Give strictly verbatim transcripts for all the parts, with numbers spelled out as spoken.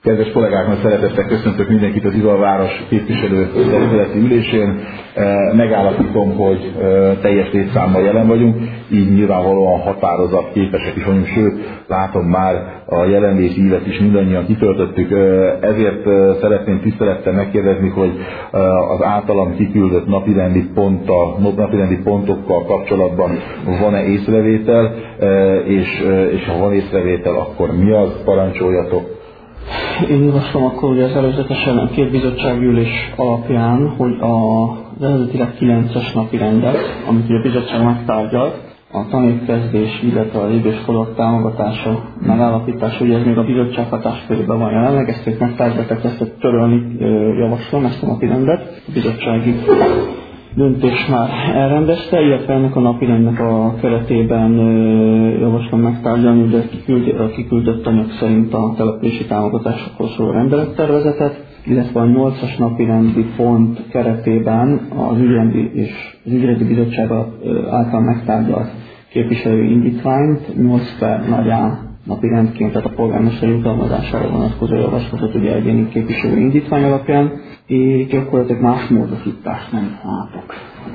Kedves kollégáknak szeretettel köszöntök mindenkit az Ivalváros képviselő területi ülésén. Megállapítom, hogy teljes létszámmal jelen vagyunk, így nyilvánvalóan határozat képesek is vagyunk, sőt, látom már a jelenléti ívet is mindannyian kitöltöttük. Ezért szeretném tisztelettel megkérdezni, hogy az általam kiküldött napirendi ponttal, napirendi pontokkal kapcsolatban van-e észrevétel, és, és ha van észrevétel, akkor mi az? Parancsoljatok. Én javaslom akkor, hogy az előzetesen két bizottsági ülés alapján, hogy az eredetileg kilences napi rendet, amit a bizottság megtárgyalt, a tanévkezdés, illetve az időskorok támogatása, megállapítása, hogy ez még a bizottság hatáskörében van jelenleg, ezt ők megtárgyaltak, ezt törölni javaslom, ezt a napi rendet. A bizottsági döntés már elrendezte, illetve ennek a napirendnek a keretében javaslom megtárgyalni, de a kiküldött anyag szerint a települési támogatásokról szóló rendelettervezetet, illetve a nyolcas napirendi pont keretében az ügyrendi és az ügyrendi bizottság által megtárgyalt képviselői indítványt nyolc per nagy A napirendként, tehát a polgármesteri utalmazására vonatkozó javaslatot ugye egyéni képviselő indítvány alapján, és gyakorlatilag más módosítást nem látok.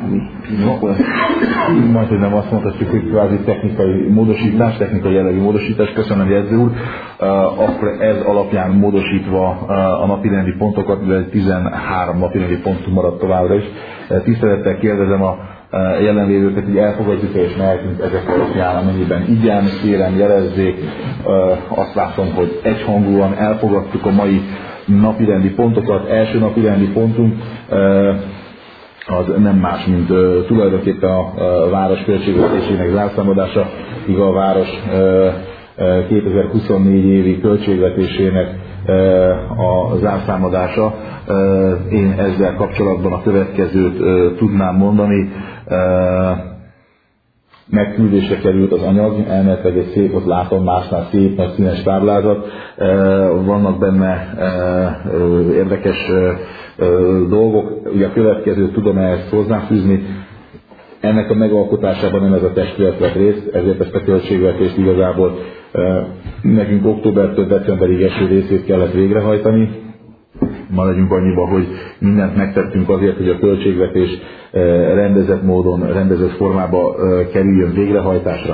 Majd, hogy nem azt mondhatjuk, hogy kvázi technikai módosítás, technikai jellegű módosítás, köszönöm, jegyző úr. Akkor ez alapján módosítva a napirendi pontokat, mivel tizenhárom napirendi pontunk maradt továbbra is. Tisztelettel kérdezem a jelenlévőket, hogy elfogadjuk és mehetünk ezek alapján, amennyiben igen, kérem jelezzék. Azt látom, hogy egyhangúan elfogadtuk a mai napirendi pontokat. Első napirendi pontunk az nem más, mint uh, tulajdonképpen a uh, város költségvetésének zárszámadása, míg a város uh, uh, kétezer-huszonnégy évi költségvetésének uh, a zárszámadása. Uh, én ezzel kapcsolatban a következőt uh, tudnám mondani. Uh, Megküldésre került az anyag, elméletileg egy szép, ott látom másnál szép nagy színes táblázat, vannak benne érdekes dolgok, ugye a következőt tudom ehhez hozzáfűzni. Ennek a megalkotásában nem ez a testület vett részt, ezért ezt a költségvetést igazából nekünk októbertől decemberig eső részét kellett végrehajtani. Maradjunk annyiba, hogy mindent megtettünk azért, hogy a költségvetés rendezett módon, rendezett formába kerüljön végrehajtásra.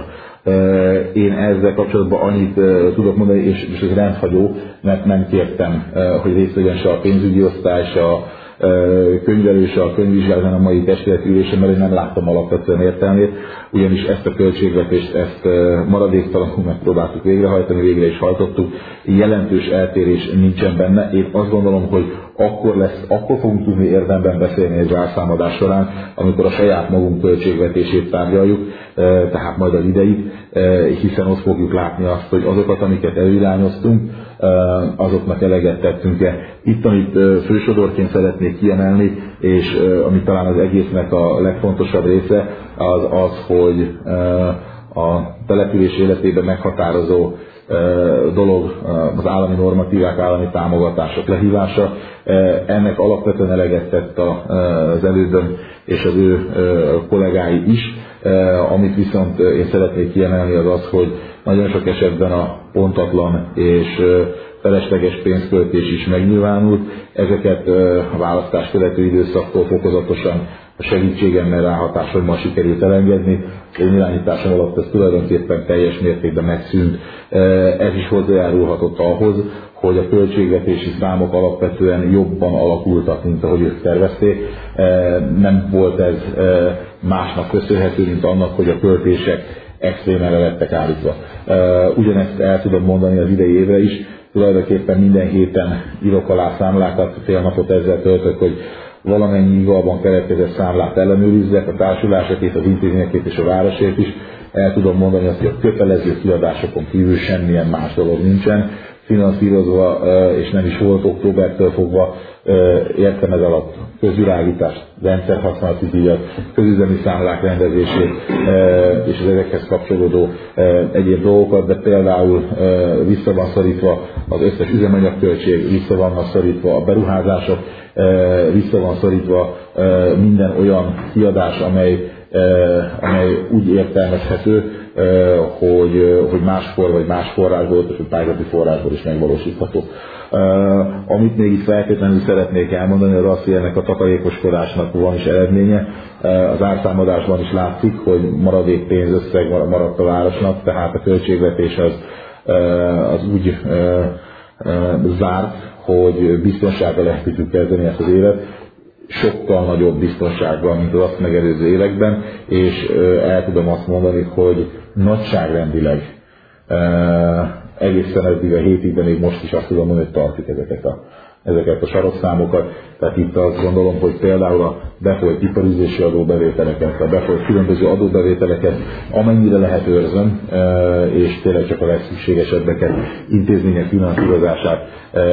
Én ezzel kapcsolatban annyit tudok mondani, és, és ez rendhagyó, mert nem kértem, hogy részt vegyen se a pénzügyi osztály, se a könyvelő, se a könyvvizsgáló, a mai testületi ülésen, mert én nem láttam alapvetően értelmét, ugyanis ezt a költségvetést, ezt maradéktalanul megpróbáltuk végrehajtani, végre is hajtottuk, jelentős eltérés nincsen benne. Én azt gondolom, hogy akkor lesz, akkor fogunk tudni érdemben beszélni egy zárszámadás során, amikor a saját magunk költségvetését tárgyaljuk, tehát majd az ideit, hiszen ott fogjuk látni azt, hogy azokat, amiket előirányoztunk, azoknak eleget tettünk-e. Itt, amit fősodorként szeretnék kiemelni, és ami talán az egésznek a legfontosabb része, az az, hogy a település életében meghatározó dolog az állami normatívák, állami támogatások lehívása. Ennek alapvetően eleget tett az elődön és az ő kollégái is. Amit viszont én szeretnék kiemelni, az az, hogy nagyon sok esetben a pontatlan és felesleges pénzköltés is megnyilvánult. Ezeket a választás követő időszaktól fokozatosan a segítségemmel, ráhatásommal sikerült elengedni. Én irányításom alatt ez tulajdonképpen teljes mértékben megszűnt. Ez is hozzájárulhatott ahhoz, hogy a költségvetési számok alapvetően jobban alakultak, mint ahogy ők tervezték. Nem volt ez másnak köszönhető, mint annak, hogy a költések extrémen le lettek állítva. Ugyanezt el tudom mondani az idei évre is. Tulajdonképpen minden héten írok alá számlákat, fél napot ezzel töltök, hogy valamennyi igalban keletkezett számlát ellenőrizzek, a társulásokét, az intézményekét és a városért is. El tudom mondani azt, hogy a kötelező kiadásokon kívül semmilyen más dolog nincsen finanszírozva, és nem is volt októbertől fogva. Értem ez alatt közvilágítást, rendszerhasználati díjat, közüzemi számlák rendezését és az ezekhez kapcsolódó egyéb dolgokat, de például vissza van szorítva az összes üzemanyagköltség, vissza vannak szorítva a beruházások, vissza van szorítva minden olyan kiadás, amely, amely úgy értelmezhető, hogy, hogy máskor vagy más forrásból, vagy pályázati forrásból is megvalósítható. Uh, amit még itt feltétlenül szeretnék elmondani, az az, hogy ennek a takarékoskodásnak van is eredménye. Uh, az árszámadásban is látszik, hogy maradék pénzösszeg maradt a városnak, tehát a költségvetés az, uh, az úgy uh, uh, zárt, hogy biztonsággal lehet tudjuk kezdeni ezt az évet, sokkal nagyobb biztonsággal, mint az azt megelőző években, és uh, el tudom azt mondani, hogy nagyságrendileg uh, egészen eddig a hétig, de még most is azt tudom mondani, hogy tartjuk ezeket a, ezeket a sarokszámokat. Tehát itt azt gondolom, hogy például a befolyt iparüzési adóbevételeket, a befolyt különböző adóbevételeket amennyire lehet őrzöm, és tényleg csak a legszükségesebbeket, intézmények finanszírozását,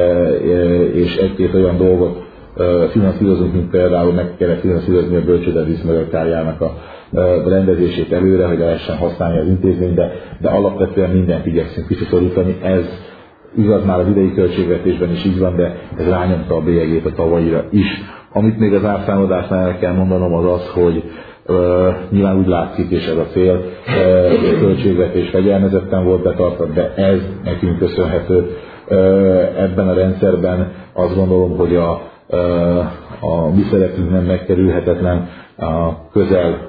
és egy-két olyan dolgot finanszírozunk, mint például meg kellett finanszírozni a bölcsőde vízmegakárjának a rendezését előre, hogy lehessen használni az intézménybe, de alapvetően mindent igyekszünk visszaszorítani. Ez igaz már az idei költségvetésben is így van, de ez rányomta a bélyegét a tavalyira is. Amit még az árszámadásnál el kell mondanom, az az, hogy uh, nyilván úgy látszik, és ez a cél, uh, a költségvetés fegyelmezetten volt betartott, de ez nekünk köszönhető. Uh, ebben a rendszerben azt gondolom, hogy a, uh, a mi szerepünk nem megkerülhetetlen, a közel,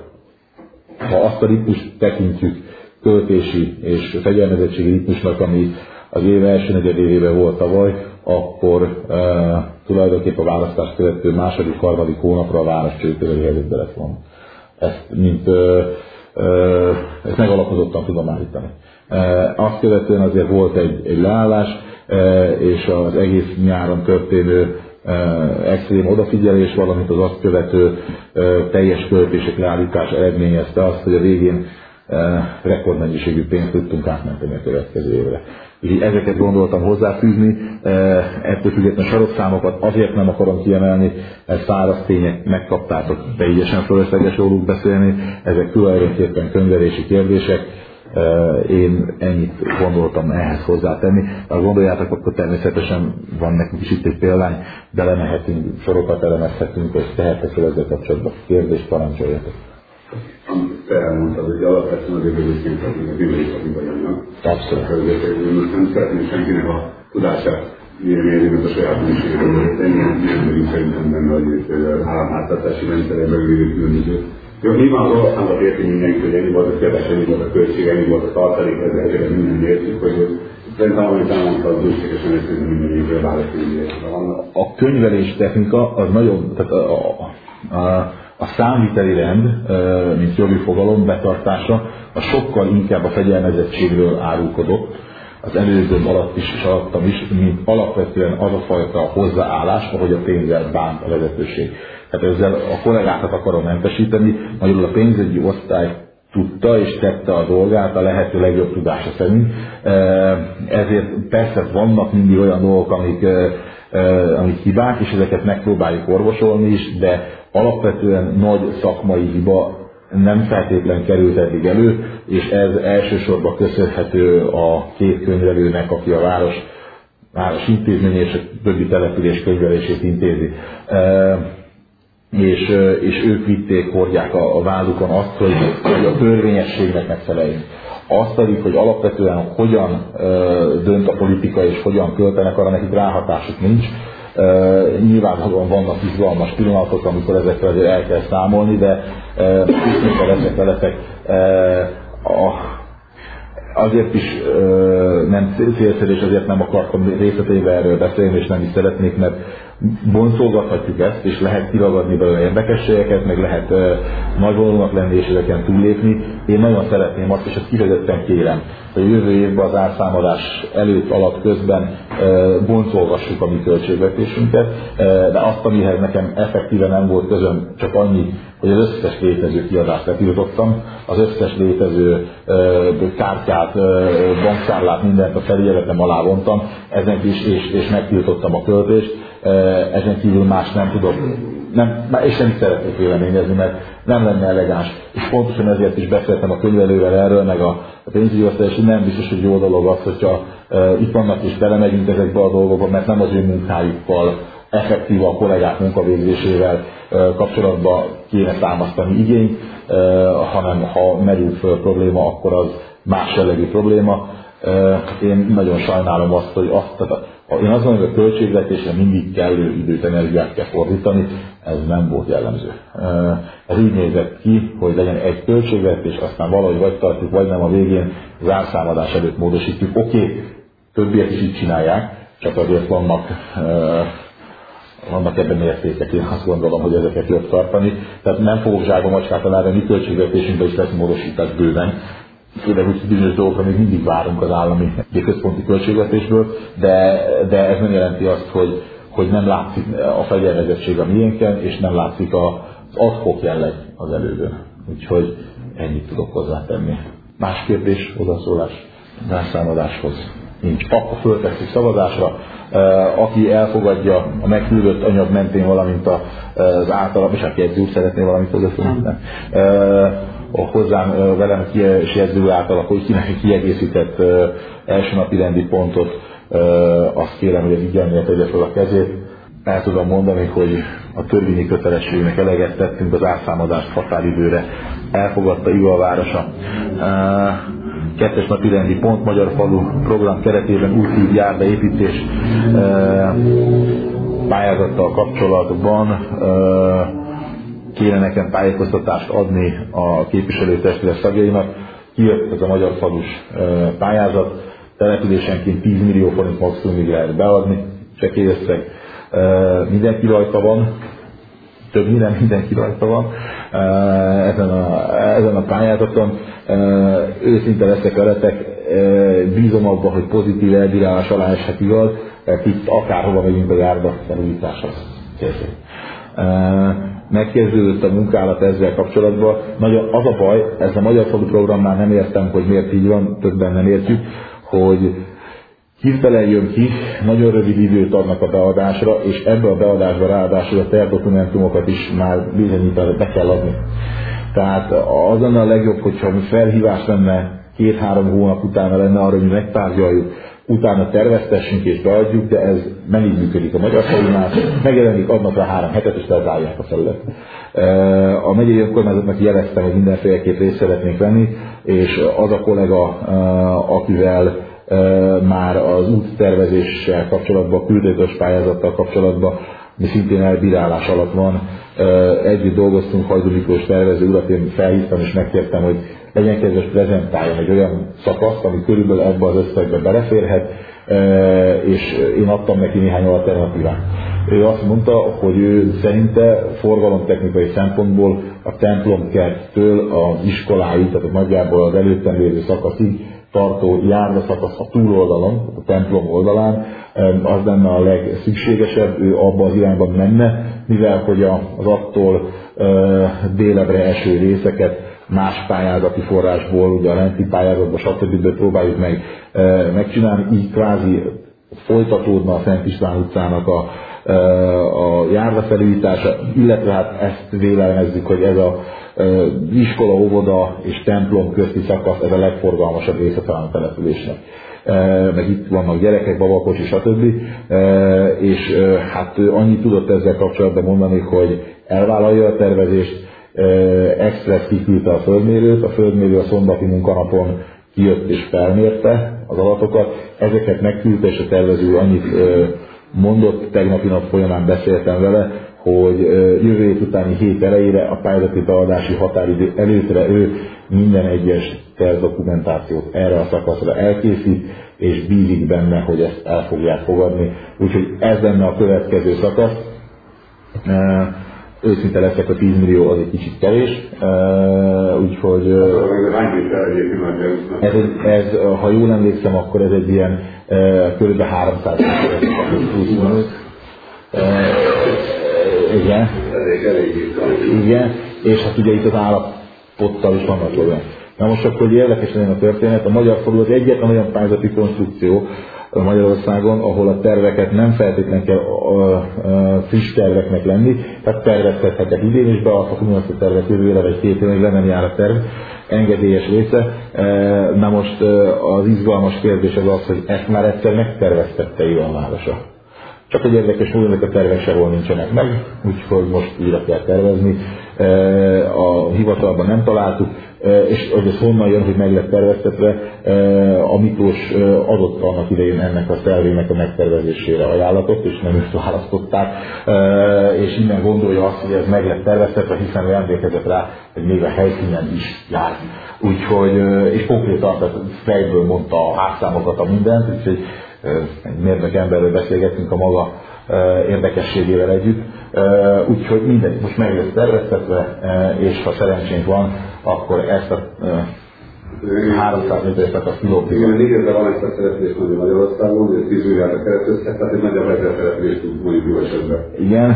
ha azt a ritmust tekintjük költési és fegyelmezettségi ritmusnak, ami az év első negyedévében volt tavaly, akkor e, tulajdonképpen a választást követő második, harmadik hónapra a város csődközeli helyzetbe lett volna. Ezt, mint, e, e, ezt megalapozottan tudom állítani. E, azt követően azért volt egy, egy leállás, e, és az egész nyáron történő extrém odafigyelés, valamint az azt követő teljes költések leállítása eredményezte azt, hogy a végén rekordmennyiségű pénzt tudtunk átmenteni a következő évre. Úgyhogy ezeket gondoltam hozzáfűzni, ettől függetlenül sarokszámokat azért nem akarom kiemelni, mert száraz tények megkaptátok, teljesen fölösleges róluk beszélni, ezek tulajdonképpen könyvelési kérdések. Én ennyit gondoltam ehhez hozzátenni. Ha gondoljátok, akkor természetesen van nekünk is itt egy példány, de lemehetünk, sorokat elemezhetünk, és tehetek fel ezzel kapcsolatban kérdést, parancsoljatok. Amit te elmondtad, hogy alapvetően azért egyébként a bibliai vagyonnak. Abszolút. Most nem szeretném senkinek a tudását mérni, mint a saját műségről, de ilyen nem szerintem benne, hogy államháztartási rendszerben belül különböző. Jó, nyilván az országban érti mindenki, hogy ennyi volt a kevesebb, ennyi volt a költség, ennyi volt a tartalék, ezeket minden értjük, hogy szerintem, amit elmondta, az bőségesen összesen minden évről választőjére vannak. A könyvelés technika az nagyon, tehát a, a, a, a számviteli rend, mint jogi fogalom betartása, az sokkal inkább a fegyelmezettségről árulkodott, az előzőm alatt is és alattam is, mint alapvetően az a fajta hozzáállás, ahogy a pénzzel bánt a vezetőség. Tehát ezzel a kollégákat akarom mentesíteni, magyarul a pénzügyi osztály tudta és tette a dolgát a lehető legjobb tudása szerint. Ezért persze vannak mindig olyan dolgok, amik, amik hibák, és ezeket megpróbáljuk orvosolni is, de alapvetően nagy szakmai hiba nem feltétlen került eddig elő, és ez elsősorban köszönhető a két könyvelőnek, aki a város, város intézménye és a többi település könyvelését intézi. És, és ők vitték, hordják a, a vádukon azt, hogy, hogy a törvényességnek megfeleljünk. Azt pedig, hogy alapvetően hogyan ö, dönt a politika és hogyan költenek, arra nekik ráhatásuk nincs. Uh, nyilvánvalóan vannak izgalmas pillanatok, amikor ezekkel azért el kell számolni, de uh, ezek veletek uh, a, azért is uh, nem célszerű, és azért nem akartam részleteiben erről beszélni, és nem is szeretnék, mert boncolgathatjuk ezt, és lehet kiragadni belőle érdekességeket, meg lehet uh, nagyvonalúnak lenni, és ezeken túllépni. Én nagyon szeretném azt, és ezt kifejezetten kérem, hogy a jövő évben az árszámadás előtt, alatt, közben uh, boncolgassuk a mi költségvetésünket, uh, de azt, amihez nekem effektíven nem volt közöm, csak annyi, hogy az összes létező kiadást letiltottam, az összes létező uh, kártyát, uh, bankszárlát, mindent a felületem alá vontam, ezen is, és, és megtiltottam a költést. Ezen kívül más nem tudok, nem, és nem szeretnék véleményezni, mert nem lenne elegáns. És pontosan ezért is beszéltem a könyvelővel erről, meg a, a pénzügyi osztály, és nem biztos, hogy jó dolog az, hogyha e, itt vannak és belemegyünk ezekbe a dolgokba, mert nem az ő munkájukkal, effektív a kollégák munkavégzésével e, kapcsolatban kéne támasztani igényt, e, hanem ha merül föl probléma, akkor az más jellegű probléma. Én nagyon sajnálom azt, hogy azt, tehát én azt mondom, hogy a költségvetésre mindig kellő időt, energiát kell fordítani, ez nem volt jellemző. Ez így nézett ki, hogy legyen egy költségvetés, aztán valahogy vagy tartjuk, vagy nem, a végén zárszámadás előtt módosítjuk. Oké, okay, többiek is így csinálják, csak azért vannak, vannak ebben értékek, én azt gondolom, hogy ezeket jobb tartani. Tehát nem fogok zsákba macskát találni, a mi költségvetésünkben is lesz módosítás bőven. Főleg úgy bizonyos dolgokra még mindig várunk az állami központi költségvetésből, de, de ez nem jelenti azt, hogy, hogy nem látszik a fegyelmezettség a miénken, és nem látszik az ad-hoc jelleg az elődön. Úgyhogy ennyit tudok hozzátenni. Más kérdés, hozzászólás, rászámadáshoz nincs. Akkor föltesszük szavazásra. Aki elfogadja a megküldött anyag mentén, valamint az általam, és aki egy úr szeretné valamit hozzászólni, hozzám velem és jegyző által, akkor kiegészített első napi rendi pontot, azt kérem, hogy az igennél tegye fel a kezét. El tudom mondani, hogy a törvényi kötelességnek eleget tettünk, az árszámadást határidőre elfogadta Iga városa. Kettes napi rendi pont, Magyar Falu program keretében úti járdaépítés pályázattal kapcsolatban kéne nekem tájékoztatást adni a képviselőtestület tagjainak. Kijött ez a Magyar Falus pályázat, településenként tíz millió forint maximumig lehet beadni, csekély összeg. Mindenki rajta van, többnyire mindenki rajta van ezen a, ezen a pályázaton. Őszinte leszek veletek, bízom abban, hogy pozitív elbírálás alá eshet igaz, mert itt akárhova megyünk a járda felújításhoz. Készít. Megkezdődött a munkálat ezzel kapcsolatban. Nagyon az a baj, ez a Magyar Falu programnál nem értem, hogy miért így van, többen nem értjük, hogy hirtelen jön ki, nagyon rövid időt adnak a beadásra, és ebbe a beadásba ráadásul a tervdokumentumokat is már bizonyítára be kell adni. Tehát az lenne a legjobb, hogyha mi felhívás lenne, két-három hónap utána lenne arra, hogy mi megtárgyaljuk, utána terveztessünk és beadjuk, de ez nem így működik a Magyar Falunál. Megjelenik, adnak rá három hetet, és lezárják a felület. A megyei önkormányzatnak jeleztem, hogy mindenféleképp részt szeretnénk venni, és az a kollega, akivel már az úttervezéssel kapcsolatban, a küldőtös pályázattal kapcsolatban, mi szintén elbírálás alatt van. Együtt dolgoztunk, Hajdú Miklós tervező urat, én felhívtam és megkértem, hogy legyen kedves, prezentáljon egy olyan szakaszt, ami körülbelül ebbe az összegbe beleférhet, és én adtam neki néhány alternatívát. Ő azt mondta, hogy ő szerinte forgalomtechnikai szempontból a templomkerttől az iskoláig, tehát nagyjából az előttem lévő szakaszig tartó járdaszakasz a túloldalon, a templom oldalán, az lenne a legszükségesebb, ő abba az irányban menne, mivel hogy az attól délebre eső részeket más pályázati forrásból, ugye a lenti pályázatból, stb. Próbáljuk meg megcsinálni, így kvázi folytatódna a Szent István utcának a, a járdafelújítása, illetve hát ezt vélelmezzük, hogy ez a iskola, óvoda és templom közti szakasz, ez a legforgalmasabb része talán a településnek. Meg itt vannak gyerekek, babakocsi, stb. És hát ő annyit tudott ezzel kapcsolatban mondani, hogy elvállalja a tervezést, express kiküldte a földmérőt, a földmérő a szombati munkanapon kijött és felmérte az adatokat, ezeket megküldte, és a tervező annyit mondott, tegnapi nap folyamán beszéltem vele, hogy jövő év utáni hét elejére a pályázati beadási határidő előttre ő minden egyes tervdokumentációt erre a szakaszra elkészít, és bízik benne, hogy ezt el fogják fogadni. Úgyhogy ez lenne a következő szakasz. Őszinte leszek, a tíz millió az egy kicsit kevés, úgyhogy ez, ez, ha jól emlékszem, akkor ez egy ilyen kb. háromszáz igen. Igen, és hát ugye itt az állapottal is vannak olyan. Na most akkor, hogy érdekes legyen a történet, a Magyar Falu az egyetlen olyan pályázati konstrukció Magyarországon, ahol a terveket nem feltétlenül kell a, a, a friss terveknek lenni, tehát tervezhetek idén is, beadhatunk azt a tervet jövőre, vagy két évig le nem jár a terv, engedélyes része. Na most az izgalmas kérdés az az, hogy ezt már egyszer megterveztette Iván városa. Csak egy érdekes módon, hogy a tervek sehol nincsenek meg, úgyhogy most újra kell tervezni. A hivatalban nem találtuk. és hogy ez honnan jön, hogy meg lett terveztetve, a Miklós adott annak idején ennek a tervének a megtervezésére ajánlatot, és nem őt választották, és innen gondolja azt, hogy ez meg lett terveztetve, hiszen ő emlékezett rá, hogy még a helyszínen is jár. Úgyhogy, és konkrétan, tehát fejből mondta a házszámokat, a mindent, úgyhogy egy mérnök emberről beszélgettünk a maga érdekességével együtt. Úgyhogy minden most meg lesz terveztetve, és ha szerencsénk van, akkor ezt a háromszáz méteres szakasz kilópig. Igen, négyezre van ezt a szereplést mondjuk Magyarországon, hogy tíz milliárd keretőztek, tehát egy nagyobb ezer szereplést tud mondjuk jó esetben. Igen,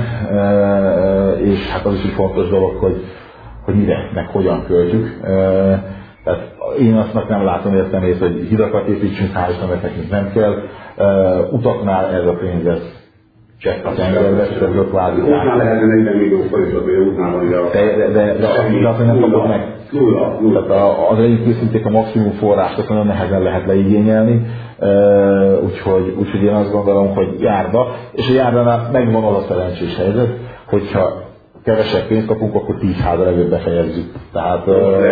és hát az is egy fontos dolog, hogy, hogy mire, meg hogyan költjük. Tehát én azt nem látom értelmét, hogy hidakat építsünk, hál' Istennek nekünk nem kell. Utaknál ez a pénz, ez csekk a tengerbe, és ez ott válik. Útnál lehetne negyven millió forintot, hogy a útnál van a... De, de, de, de azt nem kapod meg. Nulla, nulla. Tehát az legyünk őszinték, a maximum forrást azt nagyon nehezen lehet leigényelni. Úgyhogy, úgyhogy én azt gondolom, hogy járda. És a járdánál megvan az a szerencsés helyzet, hogyha kevesebb pénzt kapunk, akkor tíz házal előbb befejezzük. Tehát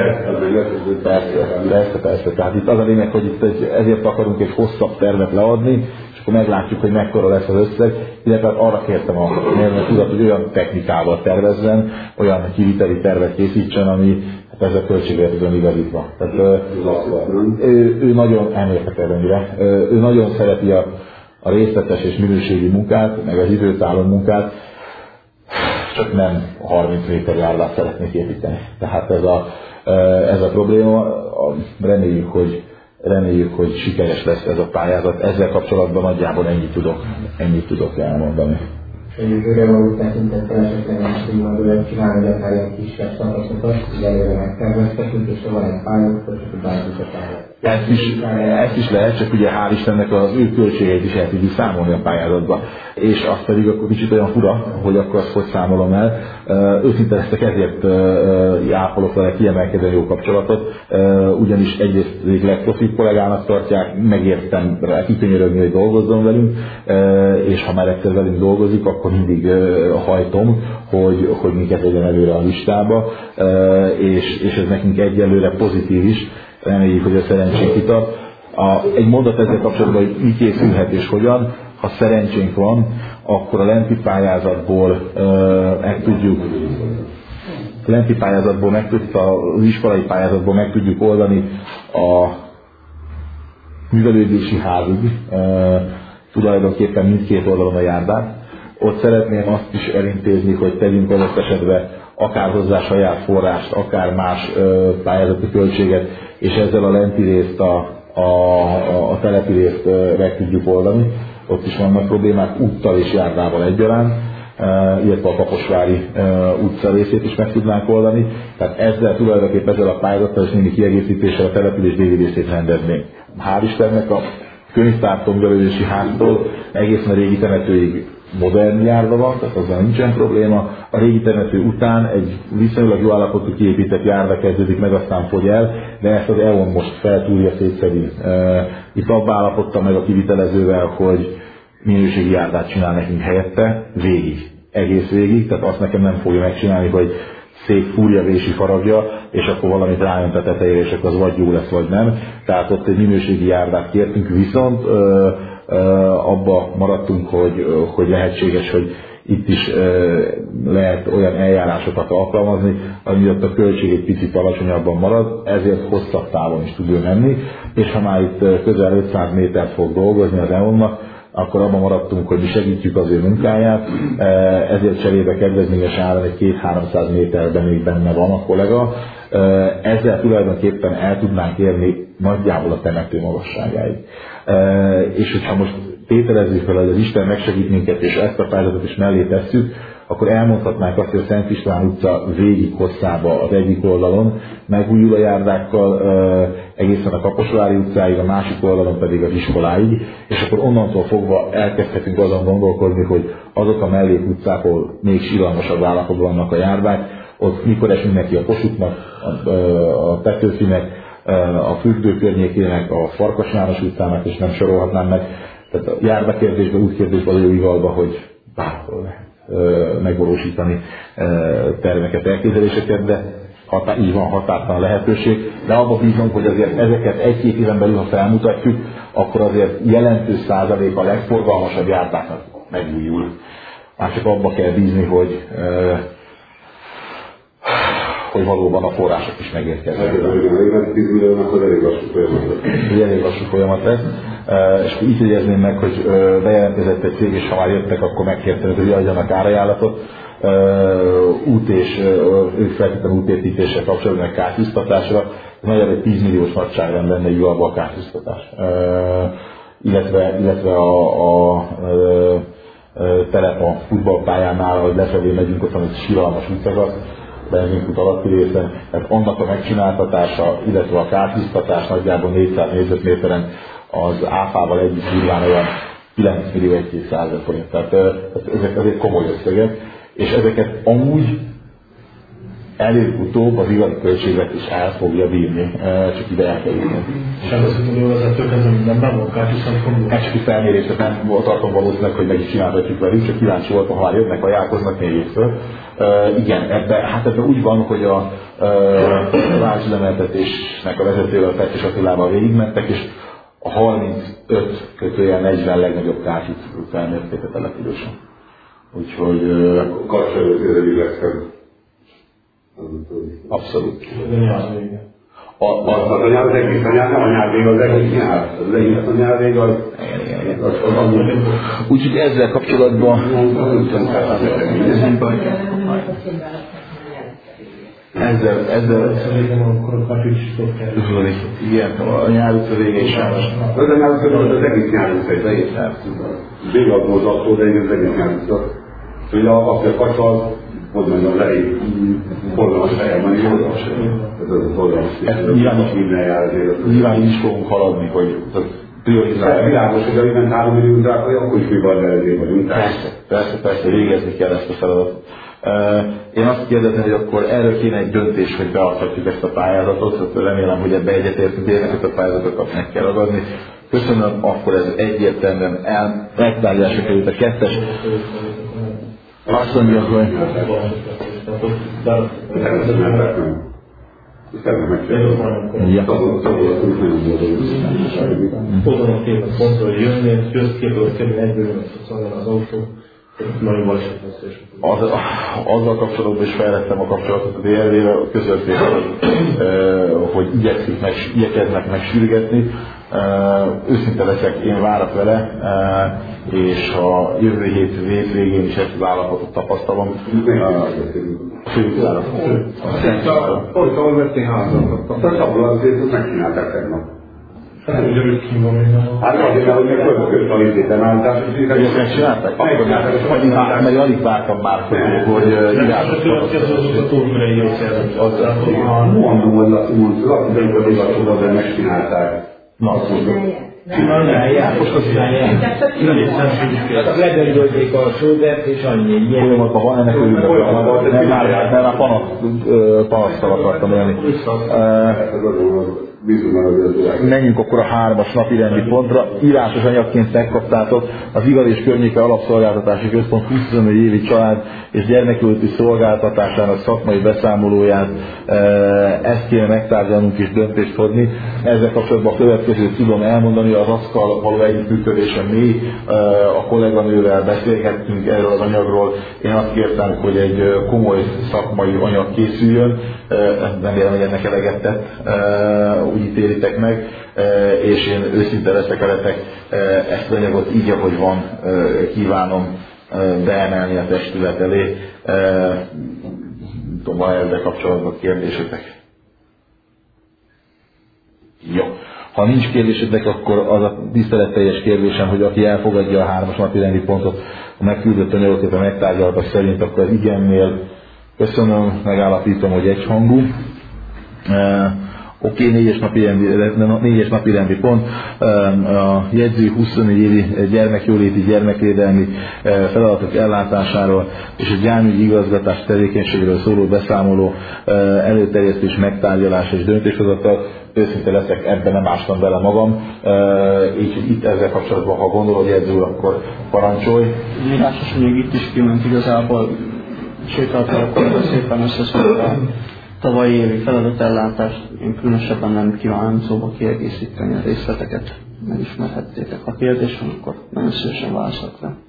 persze, persze, persze. Tehát itt az a lényeg, hogy itt egy, ezért akarunk egy hosszabb tervet leadni, és akkor meglátjuk, hogy mekkora lesz az összeg, illetve arra kértem a mérnök urat, hogy olyan technikával tervezzen, olyan kiviteli tervet készítsen, ami hát ezzel költségvetően igazítva. Tehát ő, ő nagyon emlékezhet ennyire, ő nagyon szereti a, a részletes és minőségi munkát, meg az időtálló munkát, csak nem harminc méter járdát szeretnék építeni. Tehát ez a, ez a probléma. Reméljük, hogy, reméljük, hogy sikeres lesz ez a pályázat. Ezzel kapcsolatban nagyjából ennyit tudok, ennyit tudok elmondani. Mondjuk őre való tekintettel esetleg nem tudjuk, hogy csinálni akár ilyen kisebb szakaszokat, hogy előre megterveztetünk, és ha van egy pályázat, akkor csak bármit a pályázat. Ezt is, ezt is lehet, csak ugye hál' Istennek az ő költségeit is el tudjuk számolni a pályázatba. És azt pedig akkor kicsit olyan fura, hogy akkor azt hogy számolom el. Őszintén leszek, ezért ápolok vele kiemelkedően jó kapcsolatot, ugyanis egyrészt egyik legprofibb kollégának tartják, megértem rá kikönyörögni, hogy dolgozzon velünk, és ha már egyszer velünk dolgozik, akkor mindig hajtom, hogy, hogy minket legyen előre a listába, és, és ez nekünk egyelőre pozitív is. Reméljük, hogy a szerencsénk kitart. A, egy mondat ezzel kapcsolatban, hogy mi készülhet és hogyan, ha szerencsénk van, akkor a lenti pályázatból e, meg tudjuk a lenti pályázatból meg tudjuk, az iskolai pályázatból meg tudjuk oldani a művelődési házig e, tulajdonképpen mindkét oldalon a járdát. Ott szeretném azt is elintézni, hogy tegyünk adott esetben akár hozzá saját forrást, akár más ö, pályázati költséget, és ezzel a lenti részt, a, a, a, a telepi részt ö, meg tudjuk oldani. Ott is vannak problémák úttal és járdával egyaránt, uh, illetve a Kaposvári uh, utca részét is meg tudnánk oldani. Tehát ezzel tulajdonképpen ezzel a pályázattal és némi kiegészítéssel a település déli részét rendeznénk. Hál' Istennek a könyvtártól, művelődési háztól egészen a régi temetőig modern járda van, tehát azzal nincsen probléma. A régi temető után egy viszonylag jó állapotú kiépített járda kezdődik meg, aztán fogy el, de ezt az é o en most feltúrja, szétszedi. Itt abba állapodtam meg a kivitelezővel, hogy minőségi járdát csinál nekünk helyette, végig, egész végig, tehát azt nekem nem fogja megcsinálni, hogy szép fúrja, vési faragja, és akkor valamit rájön a tetejére, és akkor az vagy jó lesz, vagy nem. Tehát ott egy minőségi járdát kértünk, viszont ö, ö, abba maradtunk, hogy, hogy lehetséges, hogy itt is ö, lehet olyan eljárásokat alkalmazni, ami miatt a költség egy picit alacsonyabban marad, ezért hosszabb távon is tud ő menni, és ha már itt közel ötszáz métert fog dolgozni az é o en-nak, akkor abban maradtunk, hogy mi segítjük az ő munkáját, ezért cserébe kedvezményes áron egy két-háromszáz méterben még benne van a kollega. Ezzel tulajdonképpen el tudnánk érni nagyjából a temető magasságáig. És hogyha most tételezzük fel, hogy az Isten megsegít minket, és ezt a pályázatot is mellé tesszük, akkor elmondhatnánk azt, hogy a Szent István utca végig hosszába az egyik oldalon megújul a járdákkal egészen a Kaposvári utcáig, a másik oldalon pedig az iskoláig, és akkor onnantól fogva elkezdhetünk azon gondolkodni, hogy azok a mellékutcák, ahol még sillanyosabb állapotban vannak a járdák, ott mikor esünk neki a Kossuthnak, a, a Petőfinek, a Fürdő környékének, a Farkas János utcának, és nem sorolhatnám meg. Tehát a járdakérdésben, útkérdésben az jó igalba, hogy bárhol lehet megvalósítani terveket, elképzeléseket, de határ, így van, határtalan lehetőség, de abban bízom, hogy azért ezeket egy-két éven belül, ha felmutatjuk, akkor azért jelentős százalék a legforgalmasabb járdáknak megújul. Már csak abba kell bízni, hogy, eh, hogy valóban a források is megérkeznek. tíz milliónak az elég lassú folyamat lesz. Elég lassú folyamat lesz. És így jegyezném meg, hogy bejelentkezett egy cég, és ha már jöttek, akkor megkértem, hogy adjanak árajánlatot. Út és ők feltétlenül útépítéssel kapcsolatban, meg kártisztatásra. Nagyjából egy tíz milliós nagyságrend lenne ül abba a kártisztatás. Illetve, illetve a, a, a telep a futballpályánál, ahogy lefelé megyünk, ott van egy síralmas utcagaz, Benzinkút alatti részen, tehát annak a megcsináltatása, illetve a kártisztatás nagyjából négyszáz négyzetméteren az áfával együtt durván olyan kilenc millió száz forint. Tehát ezek azért komoly összegek, és ezeket amúgy előbb-utóbb az igazi költségvetés el fogja bírni, csak ide el kell írni. És ez az unióvezetők ezzel mindenben van kártyúszani? Ez csak egy felmérés, tehát nem tartom valószínűleg, hogy meg is csinálhatjuk velük, csak kíváncsi voltam, ha már jönnek, ajánlkoznak, mérjék föl. Uh, igen, ebben hát ebbe úgy van, hogy a uh, vágyüzemeltetésnek a vezetővel, a Fettes Attilával végigmentek, és a harmincöt kötőjel negyven legnagyobb kártyút felmérték a településen. Úgyhogy... Uh, Kapcsolódő lesz. Abszolút. A, a, a nyár az egész, a nyár nem a nyár vége, az egész nyár. Az egész a nyár vége, az... Úgyhogy ezzel kapcsolatban... Ezzel, ezzel... Igen, a nyár utca vége is sáros. Az a nyár utca az egész nyár utca, az egész nyár utca. Végadból attól, de az egész nyár utca. Szóval a kacsa, hogy mondjam, az elég forgalmas helyen van, forgalmas helyen. Ez az a forgalmas helyen. Nyilván is fogunk haladni, hogy priorizálni. Világos, hogy a iment három millió drága, akkor is mi barberezé vagyunk. Persze, persze, persze, végezni kell ezt a feladatot. Én azt kérdezem, hogy akkor erről kéne egy döntés, hogy beadhatjuk ezt a pályázatot, remélem, hogy ebbe egyetértünk, ezeket a pályázatokat meg kell adni. Köszönöm, akkor ez egyértelműen el, megtárgyalásra került a kettes. Azt mondja, hogy... Ja. Oda a képet pontra, hogy jönni, közképből kerül egyből, hogy az autó. Az, azzal kapcsolatban is fejlettem a kapcsolatot a dé el vé-vel, közölték, hogy igyekszik meg, igyekeznek megsürgetni. Őszinte leszek, én várok vele, és a jövő hét végén is ezt az állapotot tapasztalom. A főügyzárat. Pont ahol vették házakat. Aztán abból azért megcsinálták tegnap. Hát azért, mert hogy meg következő a vízéten álltás, és ezt megcsinálták? Akkor már, mert alig vártam már, hogy írásos mondom, hogy azt mondta, azt mondta, hogy igazolva, de megcsinálták. Na, azt mondom. Csinálják, most azt csinálják. Ledöntölték a sódert, és annyi. Folyamatban van, ennek örülök, nem már panasztal akartam élni. Menjünk akkor a hármas napirendi pontra. Írásos anyagként megkaptátok az Igal és Környéke Alapszolgáltatási Központ huszonöt évi család és gyermekjóléti szolgáltatásának szakmai beszámolóját. Ezt kéne megtárgyalnunk és döntést hozni. Ezzel kapcsolatban a következőt tudom elmondani, az aszkal való együttműködésen mély. A kolléganővel beszélgettünk erről az anyagról. Én azt kértem, hogy egy komoly szakmai anyag készüljön. Remélem, hogy ennek eleget tett, úgy ítélitek meg, és én őszinte leszek veletek, ezt az anyagot így, ahogy van, kívánom beemelni a testület elé. Nem tudom, van ezzel kapcsolatban kérdésetek? Jó. Ha nincs kérdésetek, akkor az a tiszteletteljes kérdésem, hogy aki elfogadja a hármas napi rendi pontot, a megküldött anyagokat a megtárgyaltak szerint, akkor az igennél köszönöm, megállapítom, hogy egyhangú. Oké, okay, négyes napi rendi, négyes napi rendi pont, a jegyző huszonnégy évi gyermekjóléti gyermekvédelmi feladatok ellátásáról és a gyámügyi igazgatás tevékenységről szóló beszámoló előterjesztés, megtárgyalása és döntéshozatal. Őszinte leszek, ebben nem ástam bele magam, így itt ezzel kapcsolatban, ha gondolod, jegyző, akkor parancsolj. Írásos anyag itt is kiment igazából, sétáltál, akkor szépen összeszóltál tavalyi évi feladatellátást én különösebben nem kívánom szóba kiegészíteni, a részleteket megismerhettétek. Ha kérdés van, akkor nagyon szívesen válaszolok rá.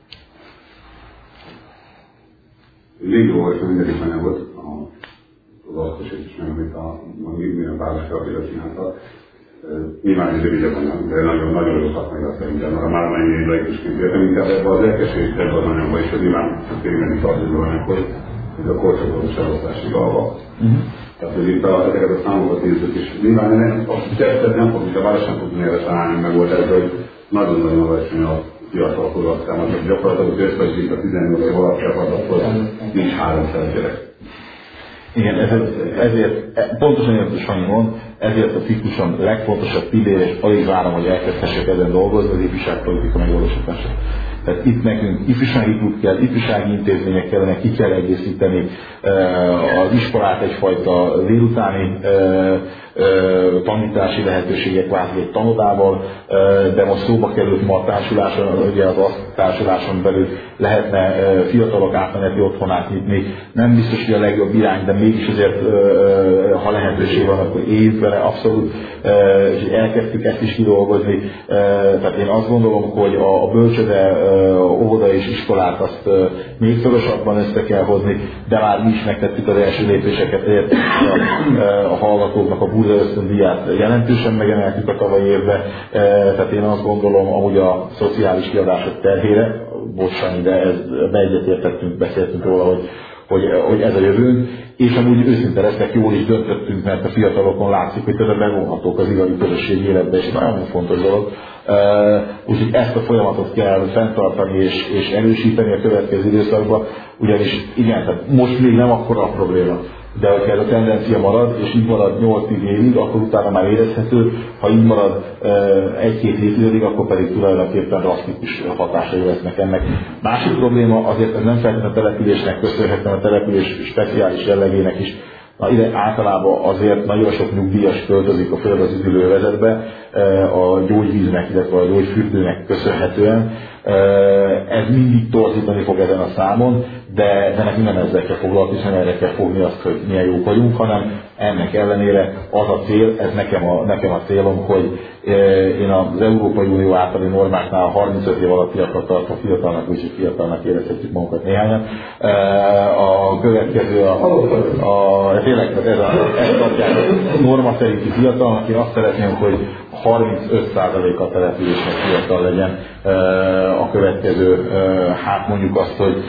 Végül volt, hogy mindegyik benne volt az alkotás is, meg amit a, a milyen választásra csinálta. Nyilván egy rövidebb anyag, de nagyon, nagyon rossz meg azt szerintem, arra már mennyi laikusként értem, inkább ebben az elkeserít ebben az anyagban is, hogy nyilván tényleg tartozó anyaghoz, ez a korcsopoltos elosztási alva. Uh-huh. Tehát, hogy itt a, ezeket a számokat nézzük, és nyilván nem, a nem fog, a város nem tudni erre találni megoldásra, hogy nagyon-nagyon alacsony a fiatalkorúak száma, csak gyakorlatilag az összegyűjt a tizennyolc év alatt gyakorlatilag nincs háromszáz gyerek. Igen, ezért, ezért pontosan ilyen, hogy Sanyi mond, ezért a cikluson legfontosabb pillér, és alig várom, hogy elkezdhessek ezen dolgozni, az ifjúságpolitika megvalósítása. Tehát itt nekünk ifjúsági klub kell, ifjúsági intézmények kellene, ki kell egészíteni az iskolát egyfajta délutáni tanítási lehetőségek kvázi egy tanodával, de most szóba került ma a társuláson, ugye az azt társuláson belül lehetne fiatalok átmeneti otthonát nyitni. Nem biztos, hogy a legjobb irány, de mégis azért, ha lehetőség van, akkor éljünk vele abszolút, és elkezdtük ezt is kidolgozni. Tehát én azt gondolom, hogy a bölcsöde, óvoda és iskolát azt még szorosabban össze kell hozni, de már mi is megtettük az első lépéseket, értünk a, a hallgatóknak a burza ösztöndíját jelentősen megemeltük a tavalyi évben, tehát én azt gondolom, ahogy a szociális kiadások terhére, bocsánat, de ez, beegyetértettünk, beszéltünk róla, hogy, hogy, hogy ez a jövőnk, és amúgy őszinte lesznek, jól is döntöttünk, mert a fiatalokon látszik, hogy tőle bevonhatók az igazi közösségi életbe, és ez nagyon fontos dolog. Uh, úgyhogy ezt a folyamatot kell fenntartani és, és erősíteni a következő időszakban, ugyanis igen, tehát most még nem akkora a probléma, de ha ez a tendencia marad, és így marad nyolc-tíz évig, akkor utána már érezhető, ha így marad uh, egy-két évtizedig, akkor pedig tulajdonképpen drasztikus hatásai lesznek ennek. Másik probléma azért ez nem feltétlenül a településnek köszönhető, a település speciális jellegének is. Na, ide általában azért nagyon sok nyugdíjas költözik a földrajzi üdülővezetbe a gyógyvíznek, illetve a gyógyfürdőnek köszönhetően. Ez mindig torzítani fog ezen a számon, de, de nekünk nem ezzel kell foglalkozni, hiszen erre kell fogni azt, hogy milyen jók vagyunk, hanem ennek ellenére az a cél, ez nekem a, nekem a célom, hogy én az Európai Unió általi normáknál harmincöt év alattiakat tartva fiatalnak, úgyhogy fiatalnak érezhetjük magunkat néhányan. A következő a, a, a tényleg, ez a, ezt tartják a norma szerinti fiatalnak, én azt szeretném, hogy harmincöt százaléka a településnek fiatal legyen a következő, hát mondjuk azt, hogy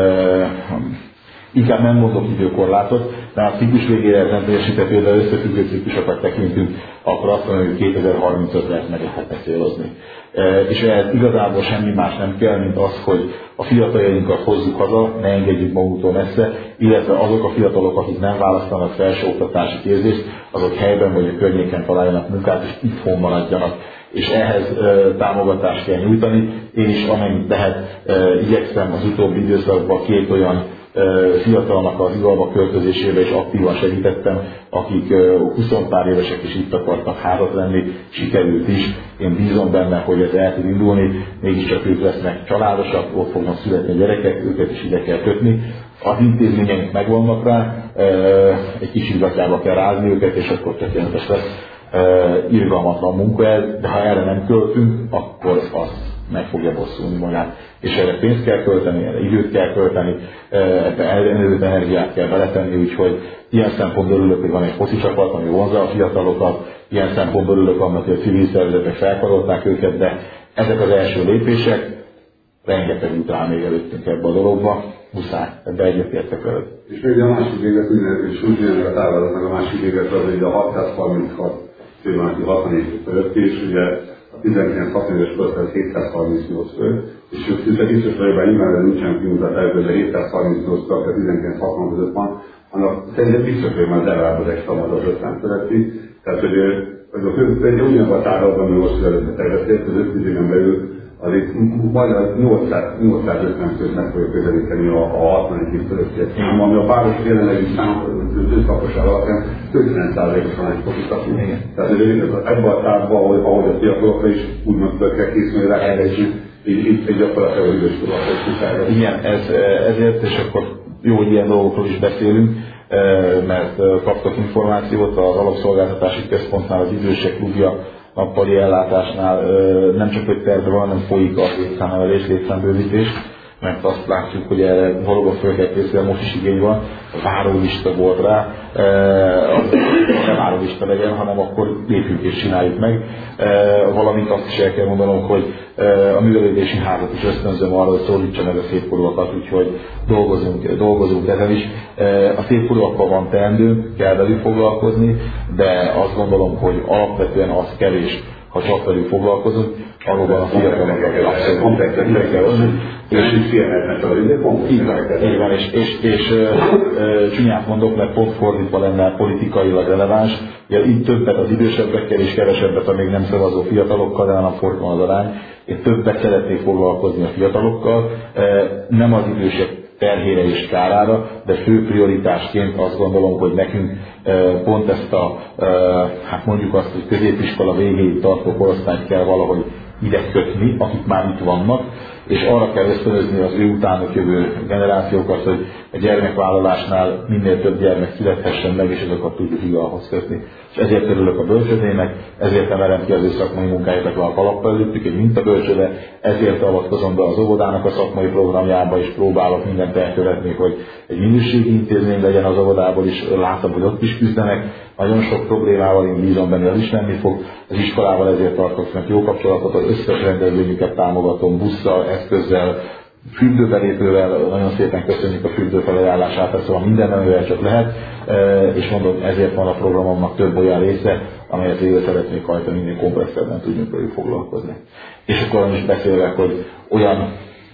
inkább nem mondok időkorlátot, de a ciklus végére ez nem teljesíthető, de összefüggő ciklusokat tekintünk, akkor azt mondom, hogy kétezer-harmincötre meg lehetne célozni. És ehhez igazából semmi más nem kell, mint az, hogy a fiataljainkat hozzuk haza, ne engedjük magunktól messze, illetve azok a fiatalok, akik nem választanak felsőoktatási képzést, azok helyben vagy a környéken találjanak munkát, és itthon maradjanak. És ehhez e, támogatást kell nyújtani. Én is amennyit lehet e, igyekszem az utóbbi időszakban két olyan e, fiatalnak az igalba költözésébe is aktívan segítettem, akik húsz pár évesek is itt akartak házat venni, sikerült is. Én bízom benne, hogy ez el tud indulni, mégiscsak ők lesznek családosak, ott fognak születni a gyerekek, őket is ide kell kötni. Az intézményeink megvannak rá, e, egy kis izgatjába kell rázni őket, és akkor tökéletes lesz. Uh, irgalmatlan munka ez, de ha erre nem költünk, akkor az meg fogja bosszulni magát. És erre pénzt kell költeni, erre időt kell költeni, erre energiát kell beletenni, úgyhogy ilyen szempontból örülök, hogy van egy foci csapat, ami vonzza a fiatalokat, ilyen szempontból örülök annak, hogy a civil szervezetek felkarolták őket, de ezek az első lépések, rengeteg út áll még előttünk ebbe a dologba, muszáj, ebbe egyetértek veled. És még a másik véget, és úgy jönnek a táblázatnak a másik véget az, hogy a hatszázharminchat fő van, aki hatvan év fölött, és ugye a tizenkilenc hatvan éves fölött az hétszázharmincnyolc fő, és szinte biztos vagyok, bár nyilván ez nincsen kimutatás, de hétszázharmincnyolc fő, aki tizenkilenc hatvan között van, annak szerintem biztos, hogy már legalább az extra az ötven fölötti, tehát hogy ez a fő, egy ugyanabban a táblázatban, ami most előtte tervezett, az öt éven belül, azért majd a nyolcszázötven főt meg fogja közelíteni a, a hatvanegy év fölöttiek szám, ami a páros jelenlegi szám, az őszakosság alapján ötven százalékosan egy fokozatú. Tehát ebben a távban, ahogy, ahogy a fiatalokra is úgymond föl kell készülni, rá kell egy, így egy gyakorlatilag a idős tudatos. Igen, ez, ezért, és akkor jó, hogy ilyen dolgokról is beszélünk. mert kaptak információt az Alapszolgáltatási Központnál, az Idősek Klubja nappali ellátásnál nem csak hogy terve van, hanem folyik a létszámemelés, létszámbővítés, mert azt látjuk, hogy erre valóban föl kell készülni, most is igény van, várólista volt rá, ne várólista legyen, hanem akkor lépjünk és csináljuk meg. Valamint azt is el kell mondanom, hogy a művelődési házat is ösztönzöm arra, hogy szólítsa meg a szépkorúakat, úgyhogy dolgozunk, dolgozunk ezen is. A szépkorúakkal van teendő, kell velük foglalkozni, de azt gondolom, hogy alapvetően az kevés, ha csak velük foglalkozunk, valóban a fiatalokat abszolút meg kell hozni. És így van, és, és, és csúnyát mondok, mert pont fordítva lenne politikailag releváns, ugye itt többet az idősebbekkel és kevesebbet a még nem szavazó fiatalokkal, de nem fordítva az arány. Én többet szeretnék foglalkozni a fiatalokkal, nem az idősek terhére és kárára, de fő prioritásként azt gondolom, hogy nekünk pont ezt a, hát mondjuk azt, hogy középiskola végéig tartó korosztályt kell valahogy ide kötni, akik már itt vannak, és arra kell ösztönözni az ő utánok jövő generációkat, hogy a gyermekvállalásnál minél több gyermek születhessen meg, és azokat tudjuk higalhoz kötni. És ezért örülök a bölcsödének, ezért emelem ki az ő szakmai munkáját a kalap előttük, egy mintabölcsöde, ezért avatkozom be az óvodának a szakmai programjába, és próbálok mindent elkövetni, hogy egy minőségi intézmény legyen az óvodából is, látom, hogy ott is küzdenek, nagyon sok problémával, én bízom benne, az is menni fog. Az iskolával ezért tartok fent jó kapcsolatot, az összes rendezvényüket támogatom, busszal, eszközzel, fürdőbelépővel, nagyon szépen köszönjük a fürdőfelajánlását, szóval minden, amivel csak lehet, és mondom, ezért van a programomnak több olyan része, amelyet végül szeretnék hajtani, minél komplexebben tudjunk velük foglalkozni. És akkor is beszélek, hogy olyan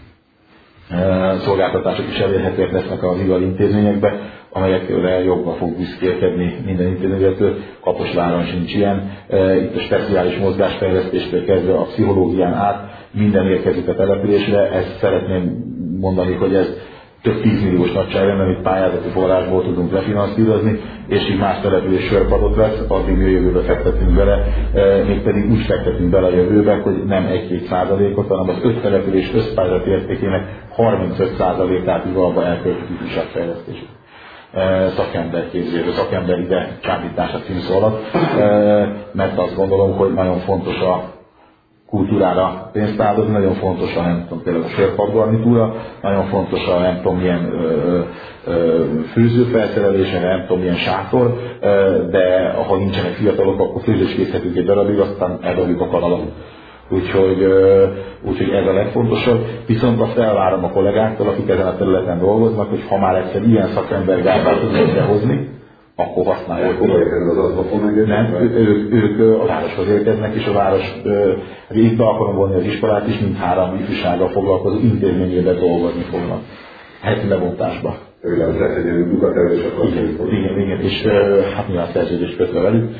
szolgáltatások is elérhetőek lesznek az igal intézményekbe, amelyekre jobban fog büszkélkedni minden intézményetől. Kaposváron sincs ilyen. Itt a speciális mozgásfejlesztéstől kezdve a pszichológián át minden érkezik a településre. Ezt szeretném mondani, hogy ez több tízmilliós nagyságrend, amit pályázati forrásból tudunk lefinanszírozni, és így más település sörpadot vesz, addig mi a jövőbe fektetünk bele, mégpedig úgy fektetünk bele a jövőbe, hogy nem egy-két százalékot, hanem az öt település összpályázati értékének harmincöt százalékát igalba elköltjük ifjúságfejlesztésre. Szakemberképzésre, szakember ide csábítása címszó alatt, mert azt gondolom, hogy nagyon fontos a kultúrára pénzt áldozni, nagyon fontos a, nem tudom, például a sörpadgarnitúra, nagyon fontos a nem tudom milyen ö, ö, főzőfelszerelése, nem tudom milyen sátor, ö, de ha nincsenek fiatalok, akkor főzéskészhetünk egy darabig, aztán eldobjuk a kanalat. Úgyhogy, ö, úgyhogy ez a legfontosabb. Viszont azt elvárom a kollégáktól, akik ezen a területen dolgoznak, hogy ha már egyszer ilyen szakembergárdát tudnak behozni, akkor használják. Nem, ők, ők a városhoz érkeznek, és a város, itt be akarom vonni az iskolát is, mindhárom ifjúsággal foglalkozó intézményében dolgozni fognak. Heti lebontásba. Igen, igen, és hát nyilván szerződést kötve velük.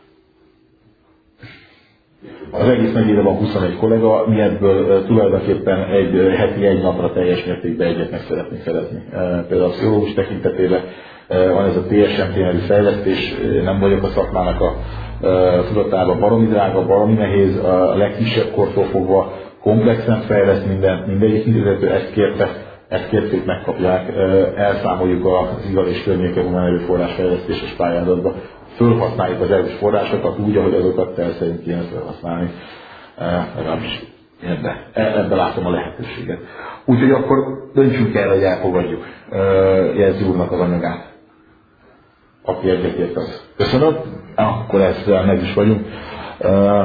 Az egész megyében van huszonegy kollega, mi ebből tulajdonképpen egy heti egy napra teljes mértékben egyet meg szeretnénk szeretni. Például a pszichológus tekintetében van ez a té es em té nevű fejlesztés, nem vagyok a szakmának a tudatában, baromi drága, baromi nehéz, a legkisebb kortól fogva komplexen fejleszt mindent, mindegyik intézető ezt kérte, ezt kérték, megkapják, elszámoljuk az igal és környéke humán erőforrás fejlesztéses pályázatba, fölhasználjuk az erős forrásokat úgy, ahogy azokat el szerint kéne felhasználni, legalábbis ebben ebbe látom a lehetőséget. Úgyhogy akkor döntsünk el, hogy elfogadjuk Jelzi úrnak az anyagát. Aki egyetért, az köszönöm. Akkor ezzel meg is vagyunk. Uh,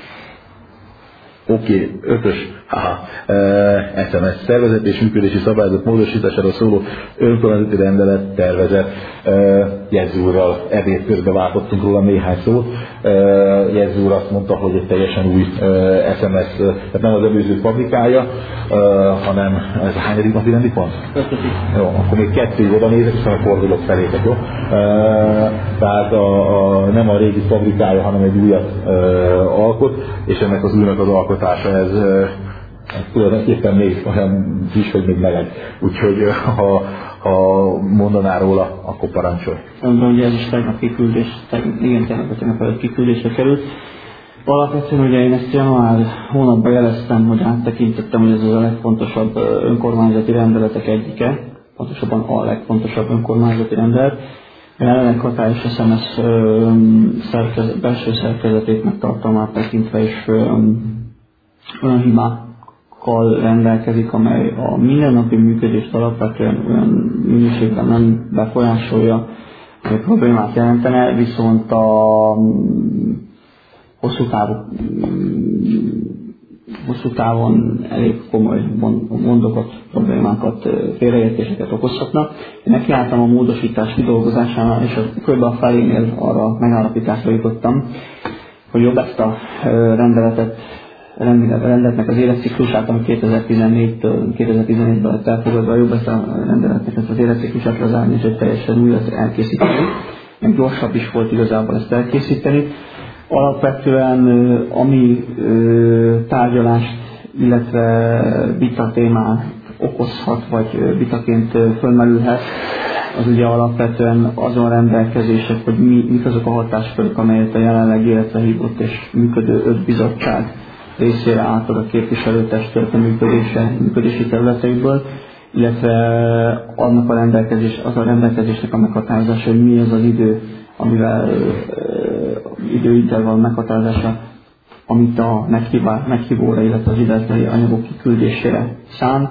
Oké, okay, ötös haha, uh, es em es szervezet és működési szabályzat módosításáról szóló önkormányzati rendelet tervezet. Uh, Jelzi úrral ebéd közben váltottunk róla néhány szót. Uh, Jelzi úr azt mondta, hogy egy teljesen új uh, es em es, uh, tehát nem az előző fabrikája, uh, hanem ez a hányadik napi rendi pont? Jó, akkor még kettőig oda nézek, és aztán fordulok felétek, jó? Uh, tehát a, a, nem a régi fabrikája, hanem egy újat uh, alkot, és ennek az újnak az alkotása ez uh, tulajdonképpen még olyan friss, hogy még meleg. Úgyhogy ha, ha mondaná róla, akkor parancsolj. Mondom, hogy ez is tegnap kiküldés, tegnap, igen, tegnap, tegnap előtt kiküldésre került. Alapvetően ugye én ezt január hónapban jeleztem, hogy áttekintettem, hogy ez az a legfontosabb önkormányzati rendeletek egyike, pontosabban a legfontosabb önkormányzati rendelet, Jelenleg hatályos es em es szerkezet, belső szerkezetét megtartalmát tekintve is olyan hibákkal rendelkezik, amely a mindennapi működést alapvetően olyan minőségben nem befolyásolja, hogy problémát jelentene, viszont a hosszú távú hosszú távon elég komoly gondokat, problémákat, félreértéseket okozhatnak. Én nekiálltam a módosítás kidolgozásánál, és kb. A felénél arra megállapításra jutottam, hogy jobb ezt a rendeletet, rendeletnek az életciklusát, ami kétezer-tizennégytől kétezer-tizennégyben lett elfogadva, jobb ezt a rendeletnek ezt az életciklusát lezárni, és egy teljesen újat elkészíteni. Meg gyorsabb is volt igazából ezt elkészíteni. Alapvetően ami tárgyalást, illetve vita témát okozhat, vagy vitaként fölmerülhet, az ugye alapvetően azon rendelkezések, hogy mi, mik azok a hatáskörök, amelyet a jelenleg életre hívott és működő öt bizottság részére átad a képviselőtestület a működése, működési területeikből, illetve annak a rendelkezés, az a rendelkezésnek a meghatározása, hogy mi az az idő, amivel időintervall meghatározása, amit a meghívóra, illetve az idézbeli anyagok kiküldésére szán.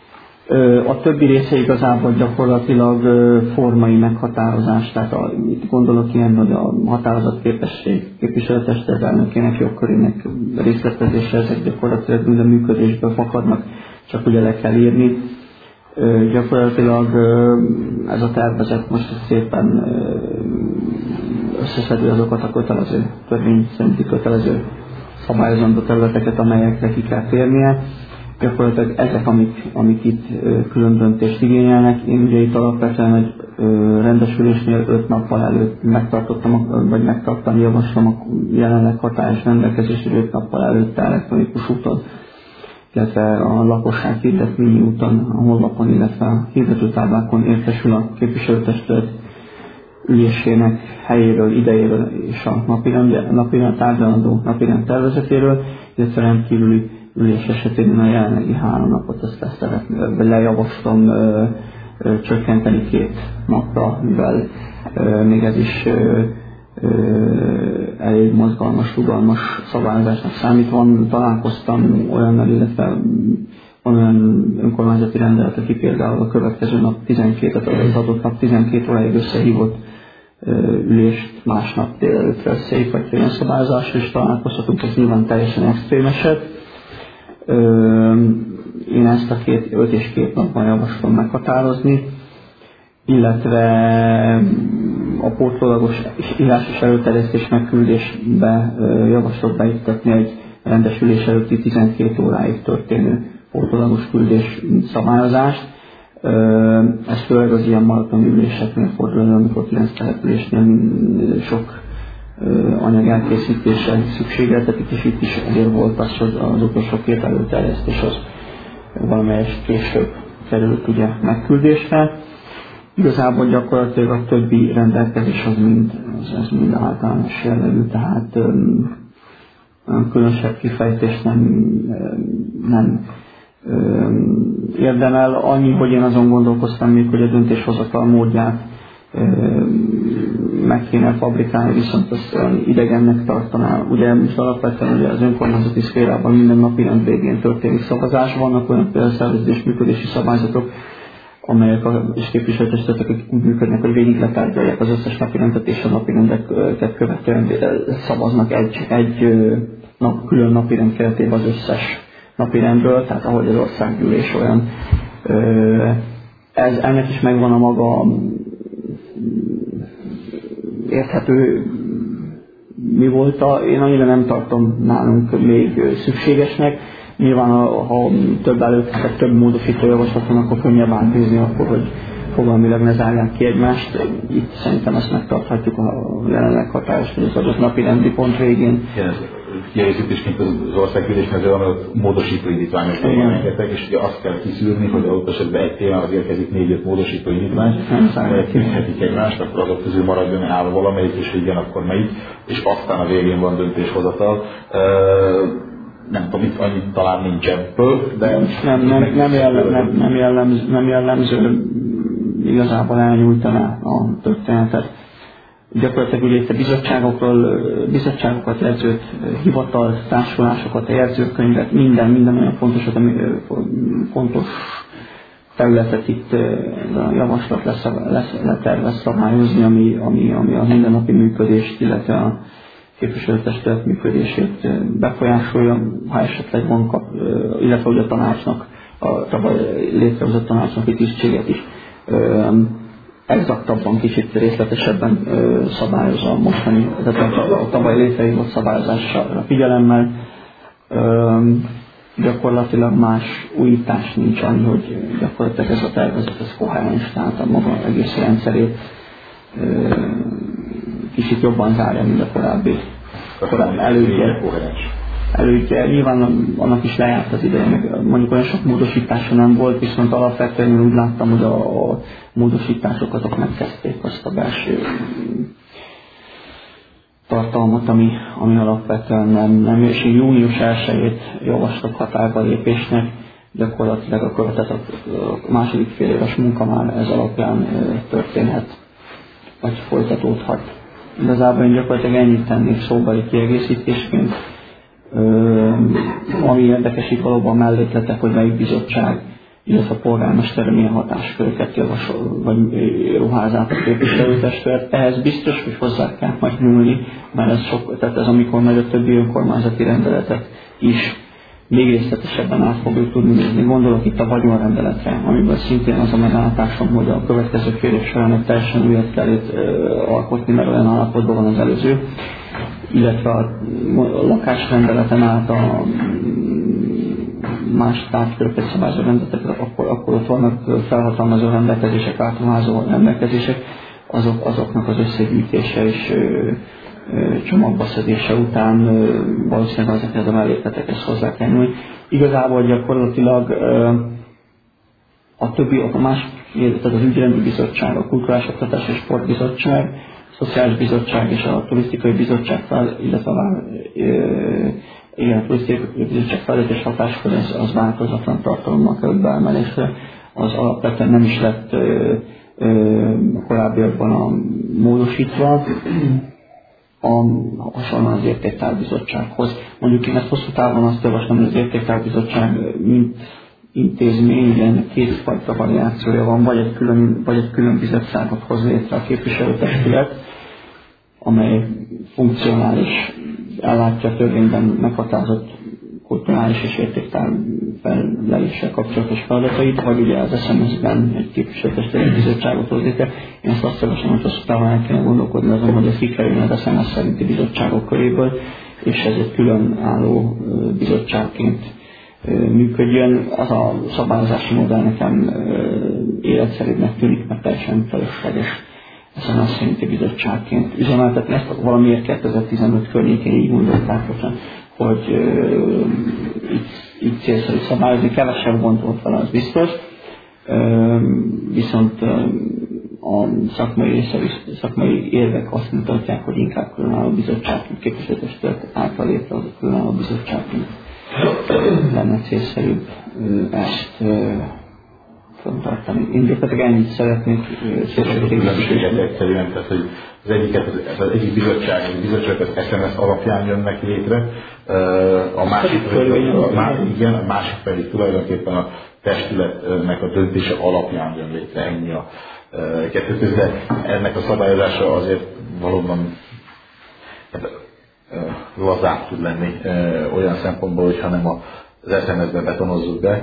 A többi része igazából gyakorlatilag formai meghatározás, tehát a, itt gondolok ilyen, hogy a határozatképesség képviselőtestület elnökének jogkörének részletezése, ezek gyakorlatilag minden működésből fakadnak, csak ugye le kell írni. Gyakorlatilag ez a tervezet most szépen összeszedő azokat a kötelező, törvény szerinti kötelező szabályozandó területeket, amelyekre ki kell térnie. Gyakorlatilag ezek, amik, amik itt külön döntést igényelnek. Én ugye itt alapvetően egy rendesülésnél öt nappal előtt megtartottam, vagy megtartani javaslom a jelenleg hatályos rendelkezést, hogy öt nappal előtt elektronikus úton, illetve a lakosság hirdetményi úton, a honlapon, illetve a hirdetőtáblákon értesül a képviselőtestület ülésének helyéről, idejéről és a napirend, napirend tárgyalandó napirend tervezetéről, illetve rendkívüli ülés esetében a jelenlegi három napot azt lesz szeretném, vagy lejavaslom ö, ö, csökkenteni két napra, mivel ö, még ez is ö, ö, elég mozgalmas, rugalmas szabályozásnak számít. Van, találkoztam olyannal, illetve van olyan önkormányzati rendelet, aki például a következő nap tizenkét, az adott nap tizenkét óráig összehívott ülést másnap délelőttre összehív, vagy olyan szabályozásra is találkozhatunk, ez nyilván teljesen extrém eset. Én ezt a két, öt és két napban javaslom meghatározni, illetve a pótlólagos írásos előterjesztés megküldésbe javaslok beiktatni egy rendesülés előtti tizenkét óráig történő pótlólagos küldés szabályozást. Ez főleg az ilyen maratoni üléseknél fordul elő, amikor kilenc településnél sok anyag elkészítése szükségeltetik, és itt is azért volt az, hogy az utolsó két előterjesztés az valamelyes később került ugye megküldésre. Igazából gyakorlatilag a többi rendelkezés az mind, az, az mind általános jellegű, tehát um, különösebb kifejtést nem, nem um, érdemel. Annyi, hogy én azon gondolkoztam még, hogy a döntéshozatal módját meg kéne fabrikálni, viszont azt idegennek tartaná. Ugye most alapvetően ugye az önkormányzati szférában minden napi rend végén történik szavazás, vannak olyan például szervezés működési szabályzatok, amelyek a és képviselőtestületek úgy működnek, hogy végig letárgyalják az összes napirendet, és a napirendeket követően szavaznak egy, egy nap, külön napirend keretében az összes napirendről, tehát ahogy az országgyűlés olyan. Ez, ennek is megvan a maga érthető mi volt, a, én annyira nem tartom nálunk még szükségesnek. Nyilván ha több előtt, több módosító javaslat van, akkor könnyebb átnézni, akkor hogy fogalmilag ne zárják ki egymást. Itt szerintem ezt megtarthatjuk a jelenleg hatályos, hogy az adott napi rendi pont végén. Kiegészítésként az országgyűlésnek van módosító indítványok rengeteg, és ugye azt kell kiszűrni, hogy adott esetben egy témához érkezik négy-öt módosító indítvány, amelyek kimehetik egymást, akkor azok közül maradjon állva valamelyik, és igen, akkor melyik, és aztán a végén van döntéshozatal. Nem tudom, itt annyit talán nincs ebből, de... Nem, nem, nem, jellem, nem, nem, jellemző, nem jellemző igazából elnyújtaná a történetet. Gyakorlatilag ugye itt a bizottságokról, bizottságokat, jegyzőt, hivatal, társulásokat, jegyzőkönyvet, minden, minden olyan fontos, fontos területet itt a javaslat lesz, lesz letervez szabályozni, ami, ami, ami a mindennapi működést, illetve a képviselőtestület működését befolyásolja, ha esetleg van kap, illetve hogy a tanácsnak, a tavaly létrehozott tanácsnak egy tisztséget is exaktabban, kicsit részletesebben ö, szabályozza a mostani, tehát a, a tavaly létrehozott szabályozásra figyelemmel. Ö, gyakorlatilag más újítás nincs annyi, hogy gyakorlatilag ez a tervezet, ez koherens, tehát a maga egész rendszerét ö, kicsit jobban zárja, mint a korábbi, korábbi elődje. elődje. Nyilván annak is lejárt az ideje, meg mondjuk olyan sok módosítása nem volt, viszont alapvetően úgy láttam, hogy a, a módosítások azok megkezdték azt a belső tartalmat, ami, ami alapvetően nem, nem és június elsejét javaslott határba lépésnek, gyakorlatilag akkor tehát a, a második fél éves munka már ez alapján történhet, vagy folytatódhat. Igazából én gyakorlatilag ennyit tennék szóbeli kiegészítésként. Ö, ami érdekes itt valóban mellékletek, hogy melyik bizottság, illetve a polgármester milyen hatásköröket javasol, vagy ruház át a képviselőtestület. Ehhez biztos, hogy hozzá kell majd nyúlni, mert ez sok, tehát ez amikor majd a többi önkormányzati rendeletet is még részletesebben át fogjuk tudni nézni. Gondolok itt a vagyonrendeletre, amiből szintén az a meglátásom, hogy a következő fél év során egy teljesen újat kell itt alkotni, mert olyan állapotban van az előző, illetve a lakásrendeleten át a más tárgyköröket szabályozó rendeletek, akkor, akkor ott vannak felhatalmazó rendelkezések, átruházó rendelkezések, azok, azoknak az összegyűjtése és ö, ö, csomagba szedése után ö, valószínűleg ezekhez a mellékletekhez hozzá kell nyúlni. Igazából gyakorlatilag ö, a többi, a más, tehát az ügyrendi bizottság, a kulturális oktatás és sportbizottság, a szociális bizottság és a turisztikai bizottság, illetve a igen, a turisztikai bizottság feladatos hatáskör az, az változatlan tartalommal került beemelésre, az alapvetően nem is lett ö, ö, korábbiakban a módosítva, a, hasonlóan az értéktárbizottsághoz. Mondjuk én ezt hosszú távon azt javaslom, hogy az értéktárbizottság mint intézmény, ilyen kétfajta variációja van, vagy egy külön, vagy egy külön bizottságot hoz létre a képviselőtestület, amely funkcionális, ellátja a törvényben meghatározott kulturális és értéktárfeleléssel kapcsolatos feladatait, vagy ugye az es em es-ben egy képviselőtestület bizottságot hoz létre. Én ezt azt javaslom, hogy hosszú távon el kellene gondolkodni azon, hogy ez kikerüljön az es em es szerinti bizottságok köréből, és ez egy külön álló bizottságként működjön. Az a szabályozási modell nekem életszerűbbnek tűnik, mert teljesen felesleges es em es szerinti bizottságként üzemeltetni. Ezt valamiért kétezer-tizenöt környékén így gondolták, hogy uh, így, így célszerű szabályozni. Kevesebb gond volt vele, az biztos. Uh, viszont uh, a szakmai, része, szakmai érvek azt mutatják, hogy inkább különálló bizottságként, képviselőtestület által létrehozott különálló bizottságként lenne célszerűbb uh, ezt uh, fenntartani. Én gyakorlatilag ennyit szeretnék szélességében. Egyszerűen, tehát hogy az egyiket, az, az egyik bizottság, egy bizottság az es em es alapján jönnek létre, a másik pedig, a, a, igen, a másik pedig tulajdonképpen a testületnek a döntése alapján jön létre, ennyi a kettő között, de ennek a szabályozása azért valóban lazább tud lenni olyan szempontból, hogyha nem az es em es-ben betonozzuk be.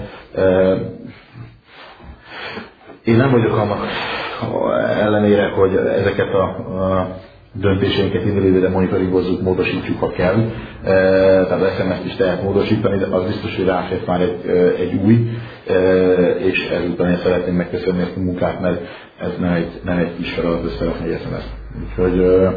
Én nem vagyok annak ellenére, hogy ezeket a, a döntéseinket időre monitoringozzuk, módosítjuk, ha kell. E, tehát es em es-t is lehet módosítani, de az biztos, hogy ráfért már egy, egy új, e, és ezután én szeretném megköszönni ezt a munkát, mert ez nem egy, nem egy kis feladat összerakni egy es em es-t. Úgyhogy e,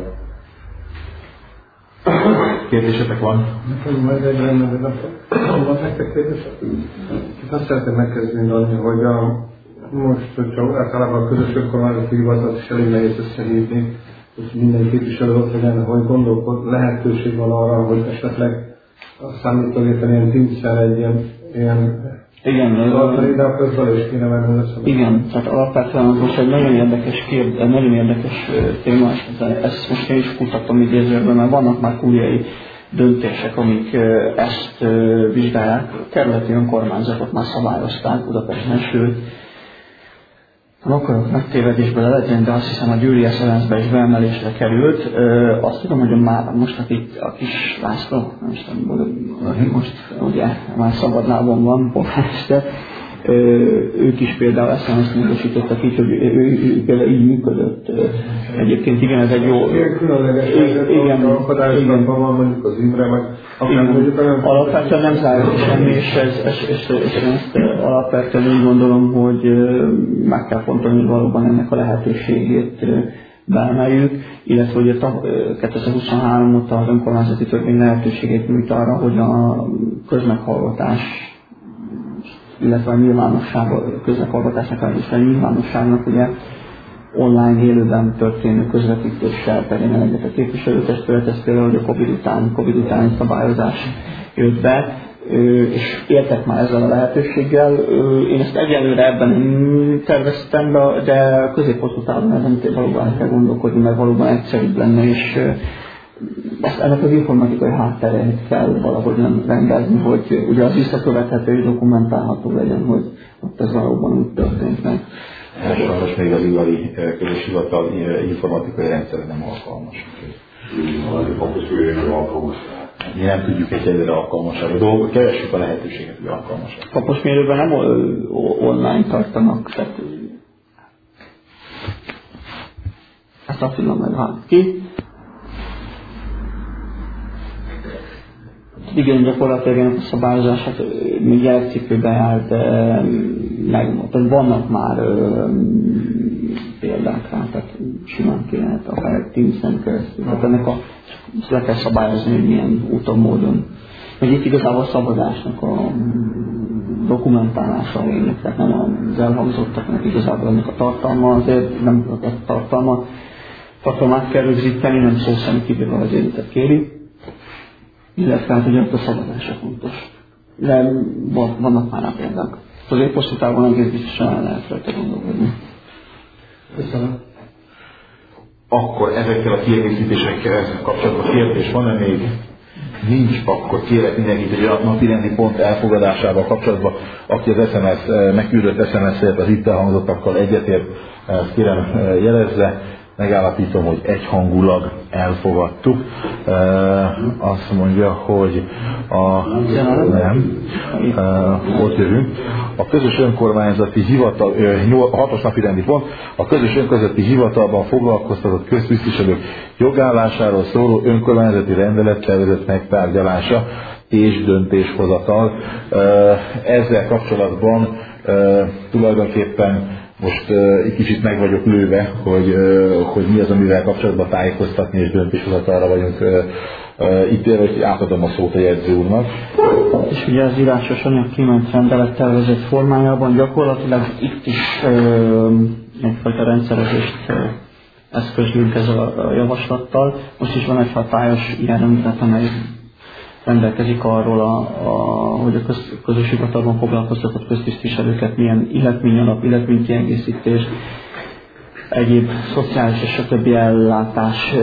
kérdésetek van? Majd egy rendben, van nektek kérdések? Azt szeretném megkezdeni, hogy a most, hogyha általában a közös önkormányzati hivatalt is elég nehéz összehívni, hogy minden képviselő ott legyen, hogy gondolkod, lehetőség van arra, hogy esetleg a számítógépen ilyen Teams-szel egy ilyen, ilyen Igen, de akkor is kéne menni. Igen, tehát alapvetően az most egy nagyon érdekes, kérd, nagyon érdekes téma, ezt most én is kutattam idézőben, mert vannak már kúriai döntések, amik ezt vizsgálják. A kerületi önkormányzatok már szabályozták Budapesten, sőt, nem akarok megtévedésbe leletni, de azt hiszem a Győri es em es-be is beemelésre került. Ö, azt tudom, hogy már most akik a kis László, most, most ugye már szabad lábon van, polgármester, ők is például es em es-t módosítottak így, hogy ő, ő, ő például így működött. Egyébként igen, ez egy jó... Ilyen különleges helyzet, akadályozatban van mondjuk az Imre, meg akár mondjuk olyan... Alapvetően nem zárult semmi, és, ez, és, és, és ezt alapvetően úgy gondolom, hogy meg kell fontolni, hogy valóban ennek a lehetőségét beemeljük, illetve hogy a kétezer-huszonhárom óta az önkormányzati törvény lehetőségét nyújt arra, hogy a közmeghallgatás, illetve a nyilvánosság, közmeghallgatásnak a nyilvánosságnak ugye online élőben történő közvetítéssel tegyen egyet a képviselőtestület, ez például, hogy a Covid után, Covid utáni szabályozás jött be, és éltek már ezzel a lehetőséggel. Én ezt egyelőre ebben nem terveztem be, de középhosszú távon ezen valóban kell gondolkodni, mert valóban egyszerűbb lenne, és ezt ennek az informatikai hátterét kell valahogyan rendezni, hogy ugye az visszakövethető és dokumentálható legyen, hogy ott ez valóban úgy történt meg. Sajnos még az ivali közös hivatal informatikai rendszere nem alkalmas. Mi nem tudjuk egyelőre alkalmasára dolgok, keressük a lehetőséget, hogy alkalmasak. Kaposmérőben nem online tartanak, tehát ezt azt tudom meg hát ki. Igen, gyakorlatilag ennek a szabályozását még gyerekcipőben jár, de megmondtam, vannak már ö, példák rá, tehát simán kéne, akár egy Teams-en keresztül. Tehát ennek a, le kell szabályozni, hogy milyen úton, módon. Meg itt igazából a szabadásnak a dokumentálása a lényeg, tehát nem az elhangzottaknak igazából ennek a tartalma, azért nem a tartalma, tartalmát kell rögzíteni, nem szó szerint kívülről az érintet kéri. Illetve hát ugye a szabadása fontos. De vannak már rá példák. Azért hosszú távon egész biztosan el lehet rajta gondolkodni. Köszönöm. Akkor ezekkel a kiegészítésekkel kapcsolatban kérdés van-e még? Nincs, akkor kérek mindenkit, hogy a napirendi pont elfogadásával kapcsolatban, aki az es em es, megküldött es em es-ért az itt elhangzottakkal egyetért, ezt kérem jelezze. Megállapítom, hogy egyhangulag elfogadtuk. E, azt mondja, hogy a... Nem. E, ott jövünk. A közös önkormányzati hivatal, a hatos napi rendi pont, a közös önkormányzati hivatalban foglalkoztatott köztisztviselők jogállásáról szóló önkormányzati rendelettervezet megtárgyalása és döntéshozatal. E, ezzel kapcsolatban e, tulajdonképpen most uh, egy kicsit meg vagyok lőve, hogy, uh, hogy mi az, amivel kapcsolatban tájékoztatni és döntéshozatalra vagyunk uh, uh, itt érve, hogy átadom a szót a jegyző úrnak. És ugye az írásos anyag kiment rendelettervezet formájában gyakorlatilag itt is uh, egyfajta rendszerezést uh, eszközlünk ezzel a javaslattal. Most is van egy hatályos ilyen rendelet, amely rendelkezik arról, a, a, hogy a köz, közös hivatalban foglalkoztatott köztisztviselőket milyen illetmény alap, illetmény kiegészítés, egyéb szociális és a többi ellátás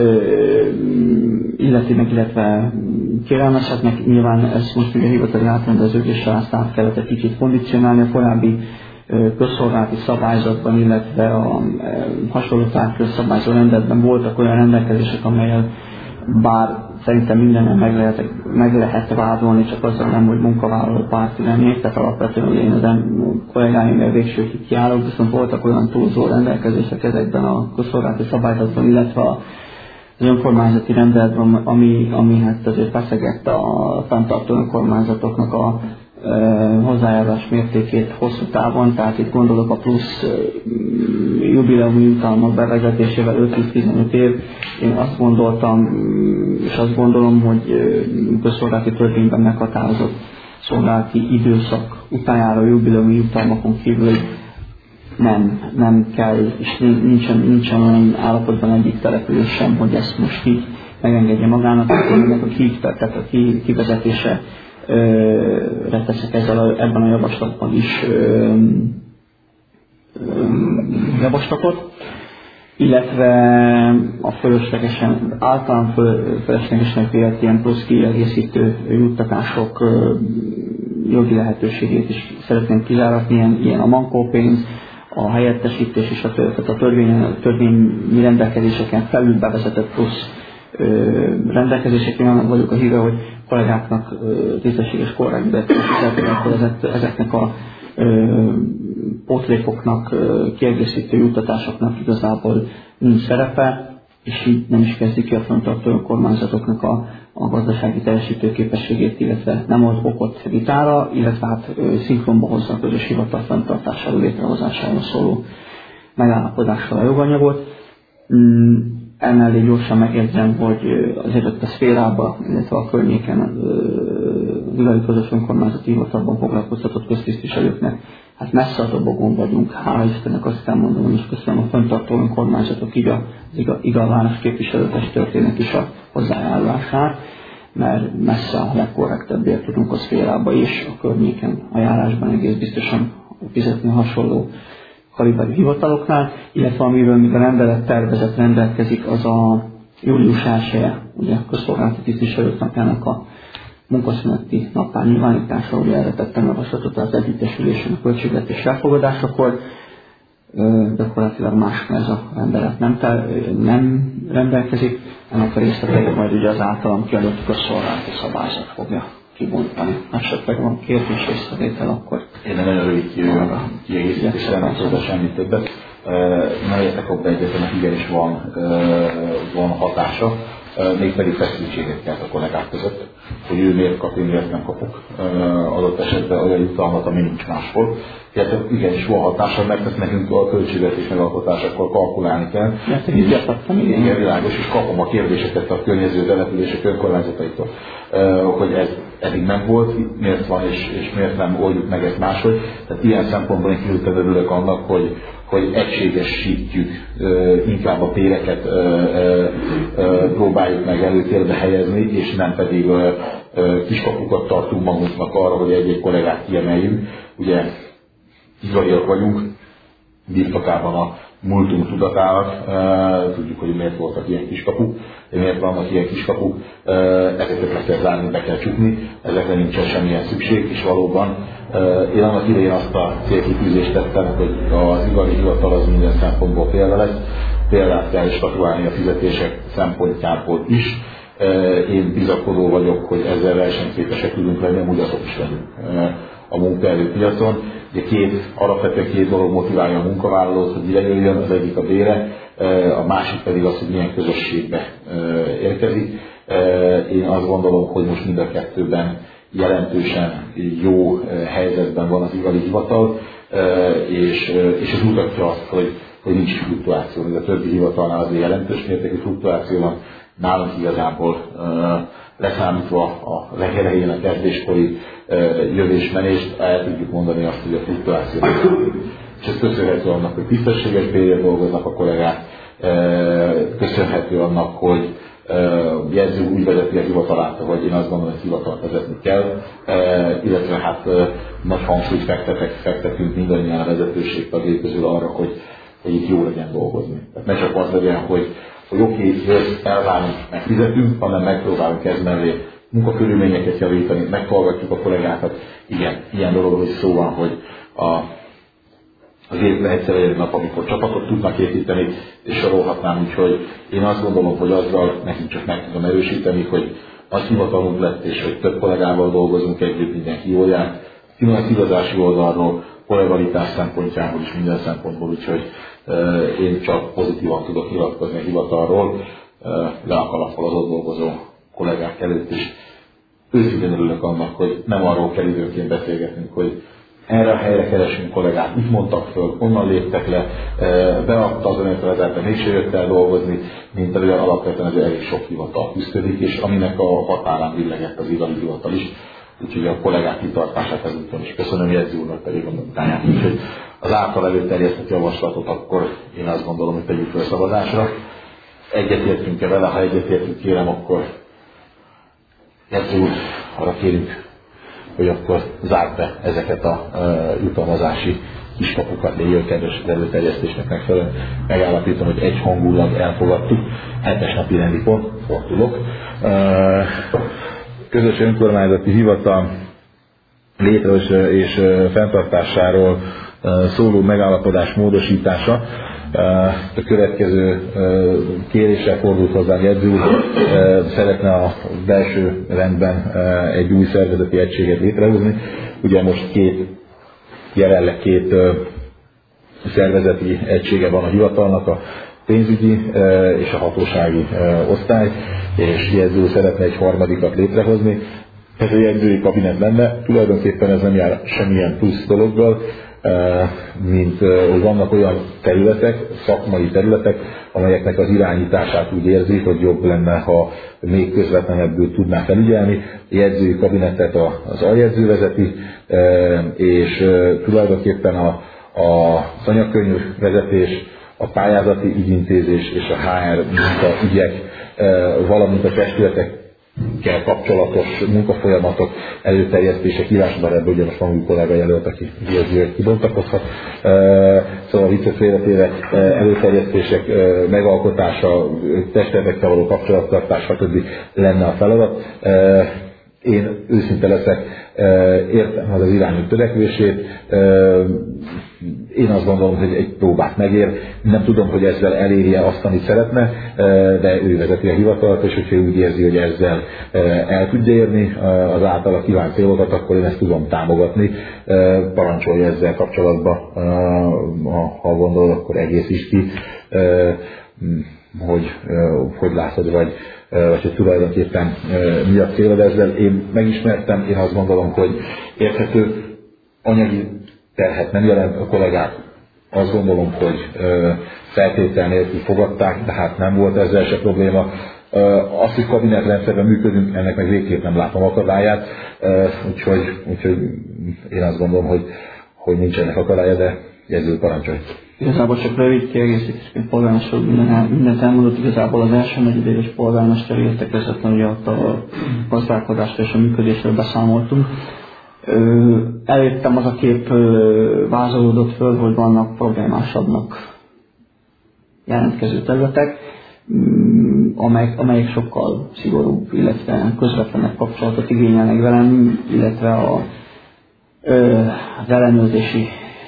illeti meg, illetve kérelmezhetnek. Nyilván ez most ugye hivatali átrendeződésre azt át kellett egy kicsit kondicionálni a korábbi közszolgálati szabályzatban, illetve a hasonló tárgyszabályzó rendeletben voltak olyan rendelkezések, amelyel bár szerintem mindenen meg lehet, meg lehet vádolni, csak azzal nem, hogy munkavállaló párti lennék, tehát alapvetően hogy én az kollégáimmal végsőkig kiállok, viszont voltak olyan túlzó rendelkezések ezekben a közszolgálati szabályzatban, illetve az önkormányzati rendeletben, ami, ami hát azért feszegette a fenntartó önkormányzatoknak a hozzájárulás mértékét hosszú távon, tehát itt gondolok a plusz jubileumi jutalmak bevezetésével öt-tizenöt év. Én azt gondoltam, és azt gondolom, hogy közszolgálati törvényben meghatározott szolgálati időszak után járó jubileumi jutalmakon kívül nem, nem kell, és nincsen, nincsen olyan állapotban egyik település sem, hogy ezt most így megengedje magának, akkor ennek a, ki, tehát a ki, kivezetése teszek ezzel a, ebben a javaslatban is ö, ö, javaslatot, illetve a fölöslegesen, általán föl, fölöslegesnek vélt ilyen plusz kiegészítő juttatások ö, jogi lehetőségét is szeretném kizáratni, ilyen, ilyen a mankópénz, a helyettesítés és a, tehát a törvény, törvényi rendelkezéseken felül bevezetett plusz ö, rendelkezésekén annak vagyok a híve, hogy kollégáknak ö, tisztességes korrektet fizetni, akkor ezek, ezeknek a ö, pótlékoknak, ö, kiegészítő juttatásoknak igazából nincs szerepe, és így nem is kezdik ki a fenntartó önkormányzatoknak a, a gazdasági teljesítőképességét, illetve nem ad okot vitára, illetve hát ö, szinkronba hozza a közös hivatal fenntartásáról, létrehozásáról szóló megállapodással a joganyagot. Mm, Emellé gyorsan megjegyzem, hogy azért ott a szférában, illetve a környéken az igazi közös önkormányzati hivatalban foglalkoztatott köztisztviselőknek, hát messze a dobogon vagyunk, hála Istennek azt kell mondanom, és köszönöm a fenntartó önkormányzatok, így az igaz városképviselőtestületének is a hozzájárulását, mert messze a legkorrektebbért tudunk a szférába és a környéken a járásban egész biztosan fizetni hasonló kaliberű hivataloknál, illetve amiről még a rendelet tervezet rendelkezik, az a július elsője, ugye a közszolgálati tisztviselők napjának a munkaszüneti nappá nyilvánítása, ugye erre tettem javaslatot az együttesülésen a költségvetés elfogadásakor, gyakorlatilag másra ez a rendelet nem, ter, nem rendelkezik, ennek a részleteit majd ugye az általam kiadott közszolgálati szabályzat fogja kibontani. Esetleg van kérdés észrevétel, akkor... Én nem nagyon rövid kiegészítésre, nem tudod semmit többet. Ne értek abba egyetemek, igenis van, van hatása, mégpedig feszültséget kelt a kollégák között, hogy ő miért kap, én miért nem kapok adott esetben olyan jutalmat, ami nincs máshol. Tehát igenis van hatása, mert ezt nekünk a költségvetés megalkotásakor kalkulálni kell. Ja, így értettem, igen. Igen, világos, és kapom a kérdéseket a környező települések önkormányzataitól, hogy ez eddig nem volt, miért van, és, és miért nem oldjuk meg ezt máshogy. Tehát ilyen szempontból én kívülten örülök annak, hogy, hogy egységesítjük, inkább a péreket próbáljuk meg előtérbe helyezni, és nem pedig kiskapukat tartunk magunknak arra, hogy egy-egy kollégát kiemeljünk. Ugye igazak vagyunk, birtokában a múltunk tudatának, tudjuk, hogy miért voltak ilyen kiskapuk, miért vannak ilyen kiskapuk, ezeket meg kell zárni, be kell csukni, ezekre nincsen semmilyen szükség, és valóban én annak idején azt a célkitűzést tettem, hogy az igazi hivatal az minden szempontból példa lesz, példát kell statuálni a fizetések szempontjából is. Én bizakodó vagyok, hogy ezzel versenyképesek tudunk lenni, amúgy azok is legyünk a munkaerőpiacon. Ugye két, alapvetően két dolog motiválja a munkavállalót, hogy ide jöjjön, az egyik a bére, a másik pedig az, hogy milyen közösségbe érkezik. Én azt gondolom, hogy most mind a kettőben jelentősen jó helyzetben van az igazi hivatal, és, és ez mutatja azt, hogy, hogy nincs fluktuáció. Ez a többi hivatalnál azért jelentős mértékű fluktuáció van, nálunk igazából leszámítva a legelején a kezdéskori jövés-menést, el tudjuk mondani azt, hogy a fluktuáció és ez köszönhető annak, hogy tisztességes bérért dolgoznak a kollégák, köszönhető annak, hogy jegyző úgy vezeti a hivatalát, hogy én azt gondolom, hogy hivatalt vezetni kell, illetve hát nagy hangsúlyt fektetek, fektetünk mindannyian a vezetőség tagjai közül arra, hogy, hogy itt jó legyen dolgozni. Tehát ne csak az legyen, hogy hogy oké, okay, elválunk, megfizetünk, hanem megpróbálunk ez mellé munkakörülményeket javítani, meghallgatjuk a kollégákat. Igen, ilyen dologról is szó van, hogy a, az évben egyszer egy nap, amikor csapatot tudnak építeni, és sorolhatnám úgy, hogy én azt gondolom, hogy azzal nekünk csak meg tudom erősíteni, hogy az hivatalunk lett, és hogy több kollégával dolgozunk együtt, mindenki jól jár. Finanszírozási oldalról, kollegalitás szempontjából is minden szempontból, úgyhogy uh, én csak pozitívan tudok nyilatkozni a hivatalról, uh, le a kalappal az ott dolgozó kollégák előtt is. Őszintén örülök annak, hogy nem arról kell időnként beszélgetnünk, hogy erre a helyre keresünk kollégát, mit mondtak föl, honnan léptek le, uh, beadta az önönfelezete, mégse jött el dolgozni, mint olyan alapvetően ez elég sok hivatal küzdik, és aminek a határán billegett az igazi hivatal is. Úgyhogy a kollégák kitartását ezúton is köszönöm, Jegyző úrnak pedig a munkáját. Úgyhogy az által előterjesztett javaslatot akkor én azt gondolom, hogy tegyük fel szavazásra. Egyetértünk-e vele? Ha egyetértünk, kérem, akkor Jegyző úr, arra kérjük, hogy akkor zárd be ezeket a jutalmazási kiskapukat, légy kedves előterjesztésnek megfelelően. Megállapítom, hogy egyhangulag elfogadtuk. Hetes napi rendi pont, fordulok. Közös önkormányzati hivatal létrehozás és fenntartásáról szóló megállapodás módosítása. A következő kéréssel fordult hozzám jegyző úr, szeretne a belső rendben egy új szervezeti egységet létrehozni. Ugye most két, jelenleg két szervezeti egysége van a hivatalnak, a pénzügyi és a hatósági osztály, és jegyző úr szeretne egy harmadikat létrehozni. Ez a jegyzői kabinet lenne, tulajdonképpen ez nem jár semmilyen plusz dologgal, mint hogy vannak olyan területek, szakmai területek, amelyeknek az irányítását úgy érzi, hogy jobb lenne, ha még közvetlenebbül tudná felügyelni. A jegyzői kabinetet az aljegyző vezeti, és tulajdonképpen a, a anyagkönyv vezetés, a pályázati ügyintézés és a há er munkaügyek, valamint a testületek kell kapcsolatos munkafolyamatok, előterjesztések, írásban ebből ugye most van új kollega jelölt, aki győzően kibontakozhat. Szóval viccet félretéve előterjesztések megalkotása, testületekkel való kapcsolattartás, stb. Lenne a feladat. Én őszinte leszek, értem az az irányú törekvését, én azt gondolom, hogy egy próbát megér, nem tudom, hogy ezzel elérje azt, amit szeretne, de ő vezeti a hivatalt, és hogyha úgy érzi, hogy ezzel el tudja érni az általa kívánt célokat, akkor én ezt tudom támogatni, parancsolja ezzel kapcsolatban, ha gondolod, akkor egészíts ki, hogy hogy látod, vagy vagy hogy tulajdonképpen mi a célod ezzel. Én megismertem, én azt gondolom, hogy érthető anyagi terhet nem jelent a kollégák. Azt gondolom, hogy feltétel nélkül fogadták, de hát nem volt ezzel se probléma. Azt, hogy kabinetrendszerben működünk, ennek meg végképp nem látom akadályát, úgyhogy, úgyhogy én azt gondolom, hogy, hogy nincsenek akadálya, de jegyző parancsolj. Igazából csak rövid kiegészítésként polgármester minden, mindent elmondott, igazából az első negyedéves polgármester értekezetlen, ugye ott a gazdálkodásról és a működésről beszámoltunk. Előttem az a kép vázolódott föl, hogy vannak problémásabbnak jelentkező területek, amelyek, amelyek sokkal szigorúbb, illetve közvetlenebb kapcsolatot igényelnek velem, illetve a, az ellenőrzési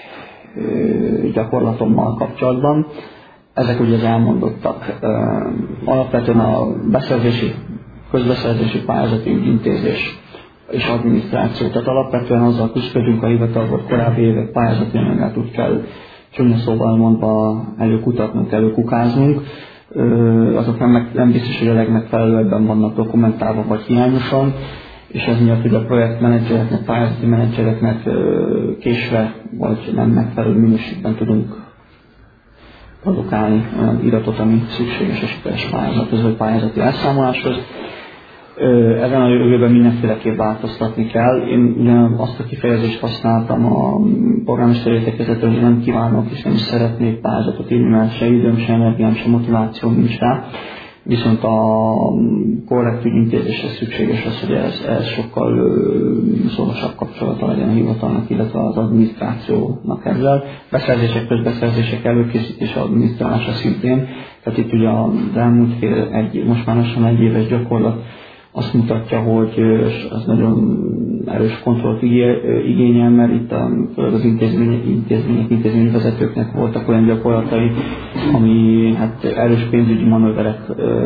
gyakorlatommal kapcsolatban. Ezek ugye az elmondottak. Alapvetően a beszerzési, közbeszerzési pályázati ügyintézés és adminisztráció. Tehát alapvetően azzal küzdködünk a hivatalból korábbi évek pályázati anyagát úgy kell csúnya szóval mondva előkutatnunk, előkukáznunk. Azok nem, nem biztos, hogy a legmegfelelőbben vannak dokumentálva vagy hiányosan, és ez miatt, hogy a projektmenedzsereknek, pályázati menedzsereknek késve vagy nem megfelelő minőségben tudunk produkálni olyan iratot, ami szükséges a sikeres pályázathoz vagy pályázati elszámoláshoz. Ezen a jövőben mindenféleképp változtatni kell. Én ugye azt a kifejezést használtam a polgármester értekezetről, hogy nem kívánok és nem is szeretnék pályázatot írni, mert se időm, se energiám, se motivációm nincs rá. Viszont a korrekt ügyintézésre szükséges az, hogy ez, ez sokkal ö, szorosabb kapcsolata legyen a hivatalnak, illetve az adminisztrációnak ezzel. Beszerzések, közbeszerzések előkészítése, adminisztrálása szintén. Tehát itt ugye az elmúlt fél, egy, most már lassan egy éves gyakorlat azt mutatja, hogy az nagyon erős kontrollt igényel, mert itt az intézmények, intézmények, intézményvezetőknek voltak olyan gyakorlatai, ami hát erős pénzügyi manőverek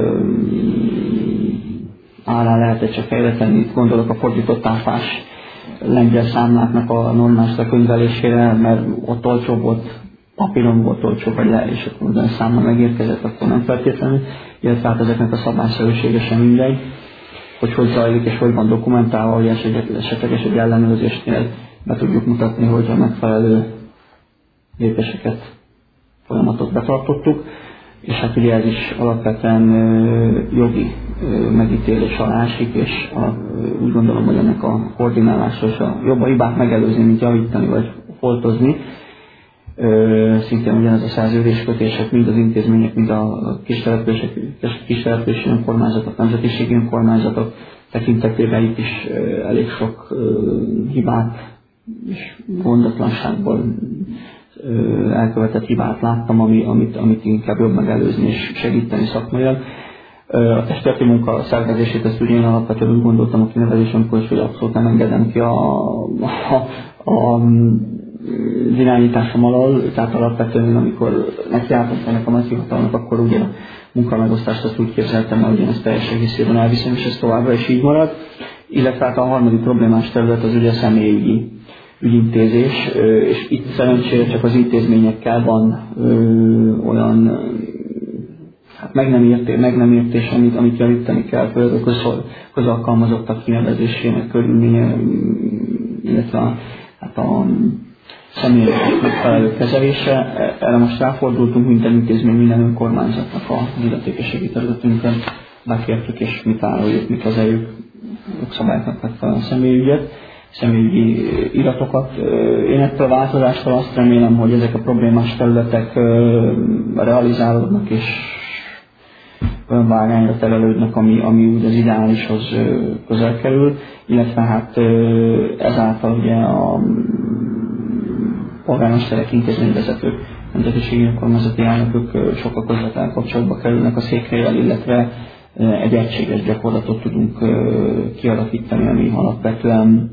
állá lehetett csak helyre tenni. Itt gondolok a fordított áfás lengyel számláknak a normális lekönyvelésére, mert ott olcsóbb volt, papíron volt olcsóbb, vagy le, és akkor a számla megérkezett, akkor nem feltétlenül, illetve hát ezeknek a szabályszerűsége sem mindegy, hogy hogy zajlik és hogy van dokumentálva, hogy esetleges egy ellenőrzésnél be tudjuk mutatni, hogy a megfelelő lépéseket, folyamatot betartottuk, és hát ugye ez is alapvetően jogi megítélés alá esik, és a, úgy gondolom, hogy ennek a koordinálása és a jobb a hibát megelőzni, mint javítani vagy foltozni. Szintén ugyanez a szerződéskötések, mind az intézmények, mind a kistelepülési önkormányzatok, nemzetiségi önkormányzatok tekintetében itt is elég sok hibát és gondatlanságból elkövetett hibát láttam, ami, amit, amit inkább jobb megelőzni és segíteni szakmailag. A testületi munka szervezését, ezt ugye én alapvetően úgy gondoltam a kinevezés, amikor is, hogy abszolút nem engedem ki a, a, a, az irányításom alól, tehát alapvetően amikor nekiálltam ennek a nagy hivatalnak, akkor ugye a munkamegosztást azt úgy képzeltem, hogy én ezt teljes egészében elviszem, és ez továbbra is így marad. Illetve hát a harmadik problémás terület az ugye a személyügyi ügyintézés, és itt szerencsére csak az intézményekkel van ö, olyan hát meg nem értés, meg nem értés amit, amit javítani kell, például a köz, közalkalmazottak kinevezésének körülménye, illetve a, hát a személyek megfelelő kezelése. Erre most ráfordultunk minden intézmény, minden önkormányzatnak a illetékességi területünkön, bekértük és mi tároljuk, mi kezeljük jogszabályoknak megfelelően személyügyet, személyi iratokat. Én ettől a változástól azt remélem, hogy ezek a problémás területek realizálódnak és olyan vágányra terelődnek, ami, ami úgy az ideálishoz közel kerül, illetve hát ezáltal ugye a polgármesterek, intézményvezetők, nemzetiségi önkormányzati elnökök sokkal közvetlen kapcsolatba kerülnek a székhelyel, illetve egy egységes gyakorlatot tudunk kialakítani, ami alapvetően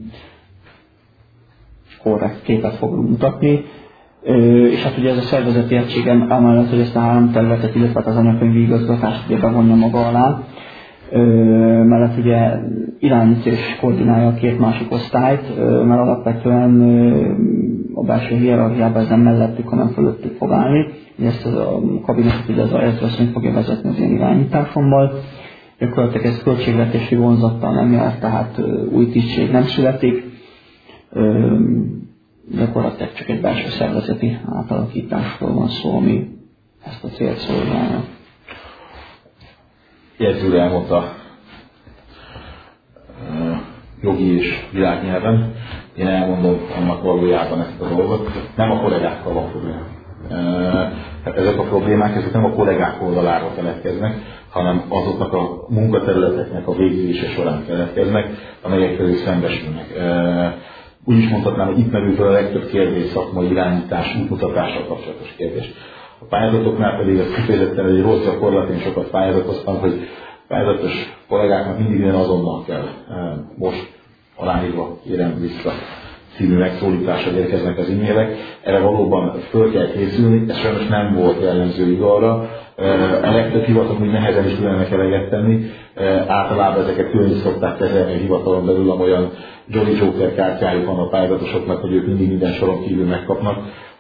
korrekt képet fog mutatni. És hát ugye ez a szervezeti egységem amellett, hogy ezt a három területet, illetve az anyakönyvi igazgatást ugye bevonja maga alá, mellett ugye irányítja és koordinálja a két másik osztályt, mert alapvetően a belső hierarchiában ez nem mellettük, hanem fölöttük fog állni. Ezt a kabinetet ugye az Ejtőasszony fogja vezetni az én irányításommal. Gyakorlatilag ez költségvetési vonzattal nem jár, tehát új tisztség nem születik. Gyakorlatilag csak egy belső szervezeti átalakításról van szó, ami ezt a célt szolgálja. Jegyzőre elmondta jogi és világnyelven. Én elmondom annak valójában ezt a dolgot. Nem a kollégákkal van probléma. Tehát ezek a problémák, ezek nem a kollégák oldaláról keletkeznek, hanem azoknak a munkaterületeknek a végzése során keletkeznek, amelyekkel ők szembesülnek. Úgy is mondhatnám, hogy itt merül fel a legtöbb kérdés, szakmai irányítás, útmutatással kapcsolatos kérdés. A pályázatoknál pedig ez kifejezetten egy rossz gyakorlat, én sokat pályázatoztam, hogy pályázatos kollégáknak mindig ilyen azonnal kell. Most aláírva kérem vissza című megszólítással érkeznek az e-mailek. Erre valóban föl kell készülni, ez sajnos nem volt jellemző igazra. A legtöbb hivatalon úgy nehezen is tudnának eleget tenni. Általában ezeket külön is szokták kezelni a hivatalon belül, amolyan Jolly Joker kártyájuk van a pályázatosoknak, hogy ők mindig minden soron kívül megkapnak,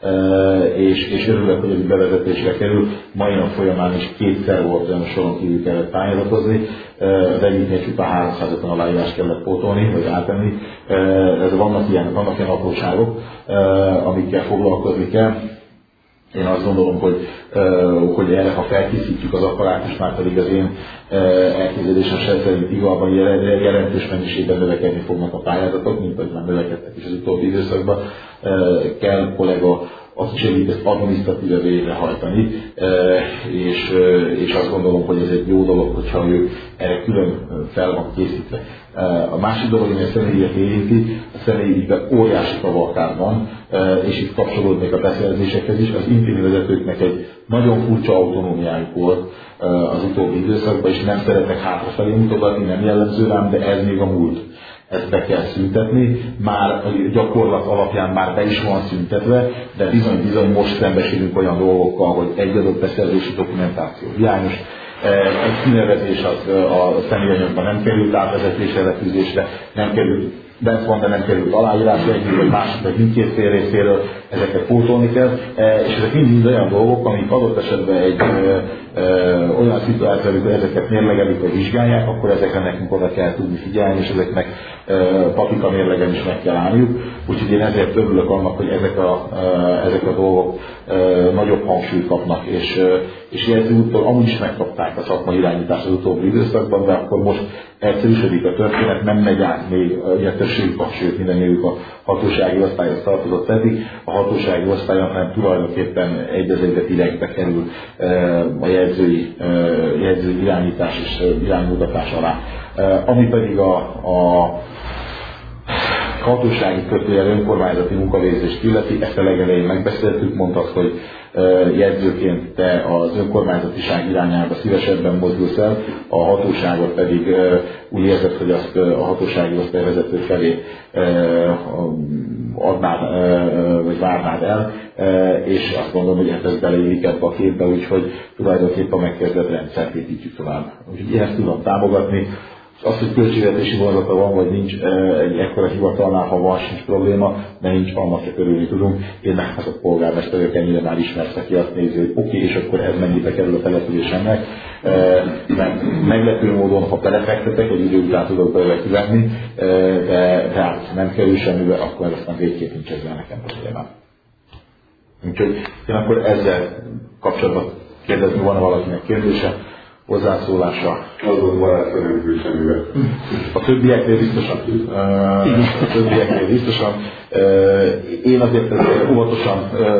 és, és örülök, hogy ez bevezetésre kerül. Mai nap folyamán is kétszer volt olyan soron kívül kellett pályázatozni, az egyiknél csupán háromszázötven aláírást kellett pótolni, vagy átenni. Ez vannak ilyen, vannak ilyen apróságok, amikkel foglalkozni kell. Én azt gondolom, hogy, hogy erre, ha felkészítjük az apparátust, már pedig az én elképzelésem szerint igazban jelentős mennyiségben növekedni fognak a pályázatok, mint ahogy már növekedtek is az utóbbi időszakban, kell kollega azt segít ezt adminisztratíve végrehajtani, és, és azt gondolom, hogy ez egy jó dolog, hogyha ő erre külön fel van készítve. A másik dolog, ami a személyügyet érinti, a személyügyben óriási kavalkád van, és itt kapcsolódnék a beszerzésekhez is. Az intézményvezetőknek egy nagyon furcsa autonómiájuk volt az utóbbi időszakban, és nem szeretnek hátrafelé mutogatni, nem jellemző rám, de ez még a múlt. Ezt be kell szüntetni, már a gyakorlat alapján már be is van szüntetve, de bizony-bizony most szembesülünk olyan dolgokkal, hogy egy adott beszerzési dokumentáció hiányos, egy kinevezés az a személyanyagban nem került átvezetésre, letűzésre, nem került, bent van, de nem került aláírásra, egyik vagy másik, vagy mindkét fél részéről, ezeket pótolni kell, és ezek mind olyan dolgok, amik adott esetben egy ö, ö, olyan szituáció, amikor ezeket mérlegelik vagy vizsgálják, akkor ezekre nekünk oda kell tudni figyelni, és ezeknek ö, papika mérlegen is meg kell állniuk. Úgyhogy én ezért örülök annak, hogy ezek a, ö, ezek a dolgok ö, nagyobb hangsúlyt kapnak, és, ö, és jegyző úttól amúgy is megkapták a szakmai irányítást az utóbbi időszakban, de akkor most egyszerűsödik a történet, nem megy át még ilyen többségük, sőt mindenjük a hatósági osztályhoz tartozott eddig, a hatósági osztályon, hanem tulajdonképpen egy az egybe direktbe kerül a jegyzői, jegyzői irányítás és iránymutatás alá Ami pedig a, a hatósági kötőjel önkormányzati munkavégzést illeti, ezt a legelején megbeszéltük, mondtad, hogy jegyzőként te az önkormányzatiság irányába szívesebben mozdulsz el, a hatóságot pedig úgy érzed, hogy azt a hatósági osztályvezető felé adnád, vagy várnád el, és azt mondom, hogy ez beleillik ebbe a képbe, úgyhogy tulajdonképpen a megkezdett rendszert építjük tovább. Úgyhogy ezt tudom támogatni. Az, hogy költségvetési vonzata van, vagy nincs egy ekkora hivatalnál, ha van, sincs probléma, de nincs, annak csak örülni tudunk. Én nem az a polgármester vagyok, ennyire már ismersz, aki azt nézi, hogy oké, okay, és akkor ez mennyibe kerül a településemnek. Mert meglepő módon, ha belefektetek, egy idő után tudok belőle kivenni, de, de hát nem kerül semmibe, akkor aztán végképp nincs ezzel nekem problémám. Úgyhogy én akkor ezzel kapcsolatban kérdezni, van valakinek kérdése, hozzászólása. Azon barátban nem kerül semmibe. A többieknél biztosan. A többieknél biztosan. Én azért óvatosan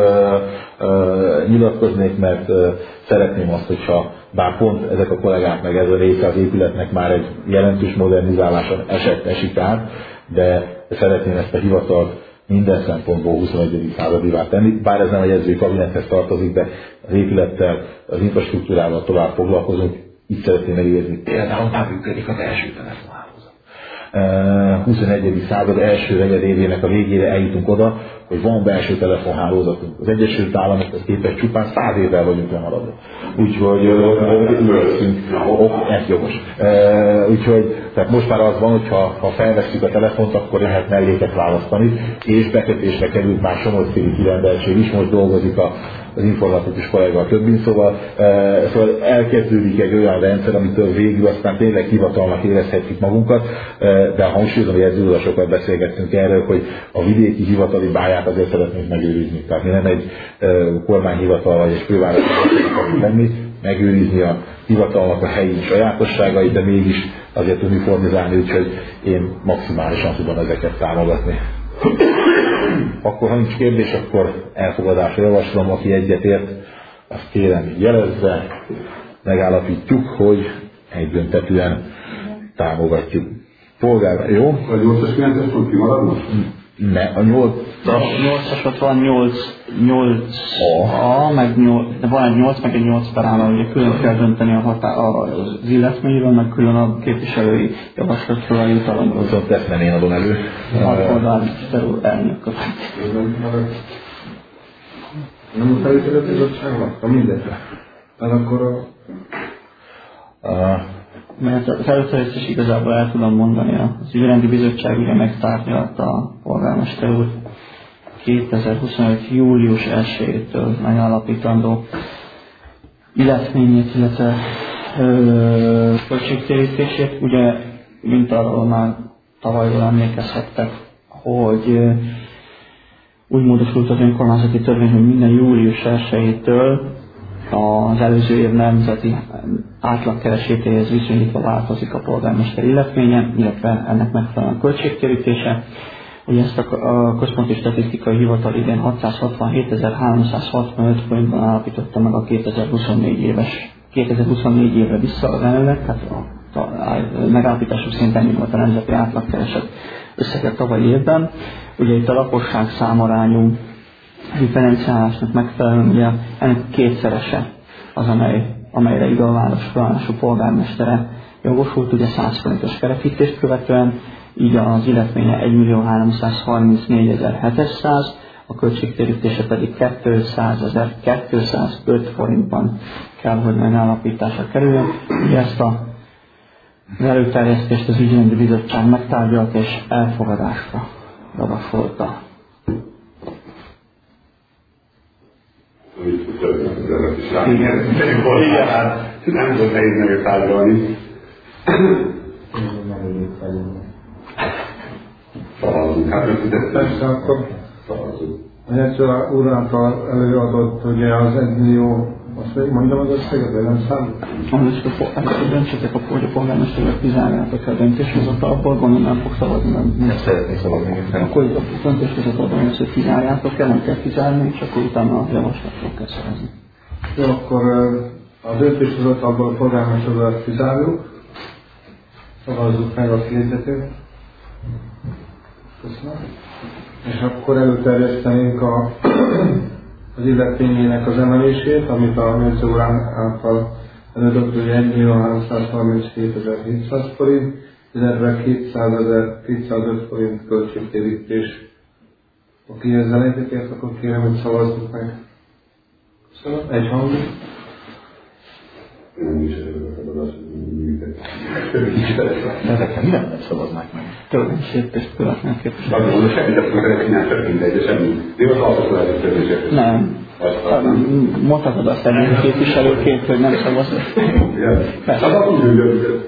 nyilatkoznék, mert szeretném azt, hogyha bár pont ezek a kollégák meg ez a része az épületnek már egy jelentős modernizáláson esett, esik át, de szeretném ezt a hivatalt minden szempontból huszonegyedik századivá tenni, bár ez nem egy edzői kabinethez tartozik, de az épülettel, az infrastruktúrával tovább foglalkozunk, itt szeretném megérzni, például már működik az első telefonhálózat. huszonegyedik század első negyedévének a végére eljutunk oda, hogy van belső telefonhálózatunk. Az Egyesült Államokhoz képest csupán száz évvel vagyunk lemaradva. Úgyhogy üvöltünk, ez jogos. Úgyhogy tehát most már az van, hogy ha, ha felvesszük a telefont, akkor lehet melléket választani, és bekötésre került már Somogyszéli kirendeltség is, most dolgozik a, az informatikus kollega a többin, szóval, e, szóval elkezdődik egy olyan rendszer, amitől végül aztán tényleg hivatalnak érezhetjük magunkat, e, de hangsúlyozom, hogy ezzel sokat beszélgettünk erről, hogy a vidéki hivatali báját azért szeretnénk megőrizni. Tehát mi nem egy e, kormányhivatal vagy egy fővárosi hivatal lenni, megőrizni a hivatalnak a helyi sajátosságait, de mégis azért uniformizálni, úgyhogy én maximálisan tudom ezeket támogatni. Akkor, ha nincs kérdés, akkor elfogadásra javaslom, aki egyetért, azt kérem jelezze, megállapítjuk, hogy egyböntetően támogatjuk. Polgár, jó? A nyolcas kilences pont kimarad most? Ne, a nyolcasat van nyolc A, meg nyolc, de van egy nyolc, meg egy nyolc per állam, ugye külön kell dönteni a hatá, az illetményről, meg külön a képviselői javaslatról a jutalomról. Viszont ezt nem én adom elő. Polgármester úr elnök. Nem a felügyelő bizottságnak? A mindegyre. Tehát akkor a... Uh, mert az először is igazából el tudom mondani, az ügyrendi bizottság ugye megtárgyalta a polgármester úr kétezer-huszonöt. július elsejétől megállapítandó illetményét, illetve költségtérítését. Ugye, mint arról már tavalyról emlékezhettek, hogy ö, úgy módosult az önkormányzati törvény, hogy minden július elsejétől az előző év nemzeti átlagkeresétéhez viszonyítva változik a polgármester illetménye, illetve ennek megfelelően költségtérítése. Ugye ezt a Központi Statisztikai Hivatal idén hatszázhatvanhétezer-háromszázhatvanöt forintban állapította meg a kétezer-huszonnégy éves, kétezer-huszonnégy évre visszarendelőnek, tehát a, a megállapításuk szerint ennyi volt a nemzeti átlagkereset összeget tavalyi évben. Ugye itt a lakosság számarányú differenciálásnak megfelelően ugye ennek kétszerese az, amely, amelyre igazságos főállású polgármestere jogosult, ugye száz forintos kerekítést követően, így az illetménye egymillió-háromszázharmincnégyezer-hétszáz, a költségtérítése pedig kétszázezer-kétszázöt forintban kell, hogy megállapításra kerüljön. Ugye ezt a az előterjesztést az ügyrendi bizottság megtárgyalt és elfogadásra javasolta. Igen, nem volt nehéz meg tárgyalni. Szavazunk, hát összetett. Persze, akkor Szavazunk. a Jegyző úr által előadott, ugye az egy millió, azt még mondjam az összeget, de nem számít? Most a döntsétek, hogy a polgármesterek kizárjátok a döntéshozatalból, gondolom nem fog szavazni, nem, Nem szeretnék szavazni. akkor a döntéshozatalban az, hogy kizárjátok el, nem kell kizárni, és akkor utána a javaslatról kell szavazni. Jó, akkor a döntéshozatalból a polgármesteret kizárjuk. Szavazzuk meg a kiirtetőt. Köszönöm. És akkor előterjesztenénk a, az illetményének az emelését, amit a Mérce úr által előadott, hogy egy millió háromszázharminchétezer-hétszáz forint, illetve kétszázezer-kétszázöt forint költségtérítés. Aki ezzel egyetért, akkor kérem, hogy szavazzuk meg. Köszönöm. Egy hangú. Nem is előadod azt, Ezekkel mi nem szavaznák meg? Tőlem szépést követnek képviselő. hogy most semmit azt mondani, hogy csinál, csak mindegy, de semmi. De az alkotólási törvényeket. Nem. Mondhatod azt egy képviselőként, hogy nem szavazok. Szabad úgy döntött.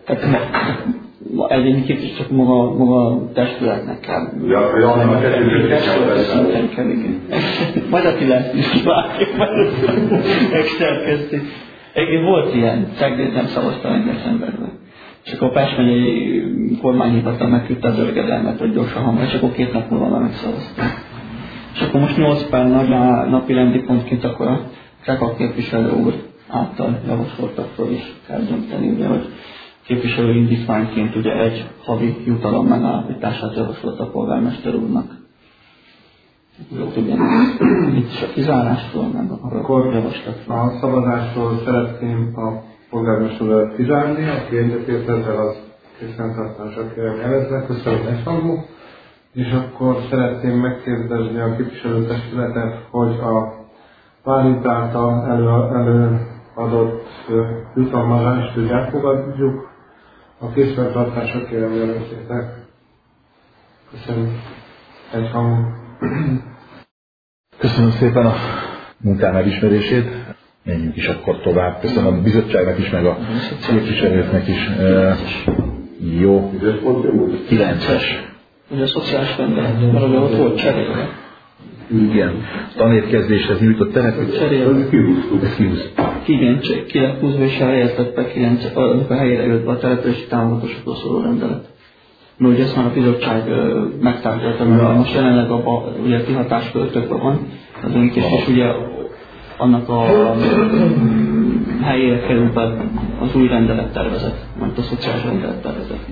Egyéni képviselő csak maga, maga testületnek kell. Ja, ja, nem a testületnek kell. Majd a kilenc is várjuk, mert megszerkezti. Egyébként volt ilyen, Cegléd nem szavazta meg decemberben. És akkor a Pest megyei kormányhivatal megküldte a dörgedelmet, hogy gyorsan hamar, és akkor két nap múlva már megszavazta. És akkor most nyolc per napi rendi pontként akkor a Cekak képviselő úr által javasoltakról is kell dönteni, ugye, hogy képviselő indítványként ugye egy havi jutalom megállapítását javasolt a polgármester úrnak. Jó, tudja, itt is a kizárásról, meg akkor javaslatról. A szavazásról szeretném a polgármesteret kizárni, aki egyetért ezzel az készfenntartásra kérem jelezve, köszönöm egyhangú. És akkor szeretném megkérdezni a képviselőtestületet, hogy a Bálint által elő, előadott jutalmazást, hogy elfogadjuk. A készfenntartásra kérem jelezzétek. Köszönöm egyhangú. Köszönöm szépen a munkám elismerését. Menjünk is akkor tovább. Köszönöm a bizottságnak is, meg a képviselőknek is. E, jó. kilences. Ugye a szociális rendelet, mert ugye ott volt cserélve. Igen. Tanérkezdéshez nyújtott település. Cserélve. Ez kihúztuk. Igen, ki lett húzva és elhelyeztett be kilenc, amikor helyére jött be a települési támogatásokról szóló rendelet. Mert ugye ezt már a bizottság megtárgyalta, mert most jelenleg abban ugye kihatáskörtökben van az öntés, és ugye annak a helyére kerül be az új rendelettervezet, majd a szociális rendelettervezet.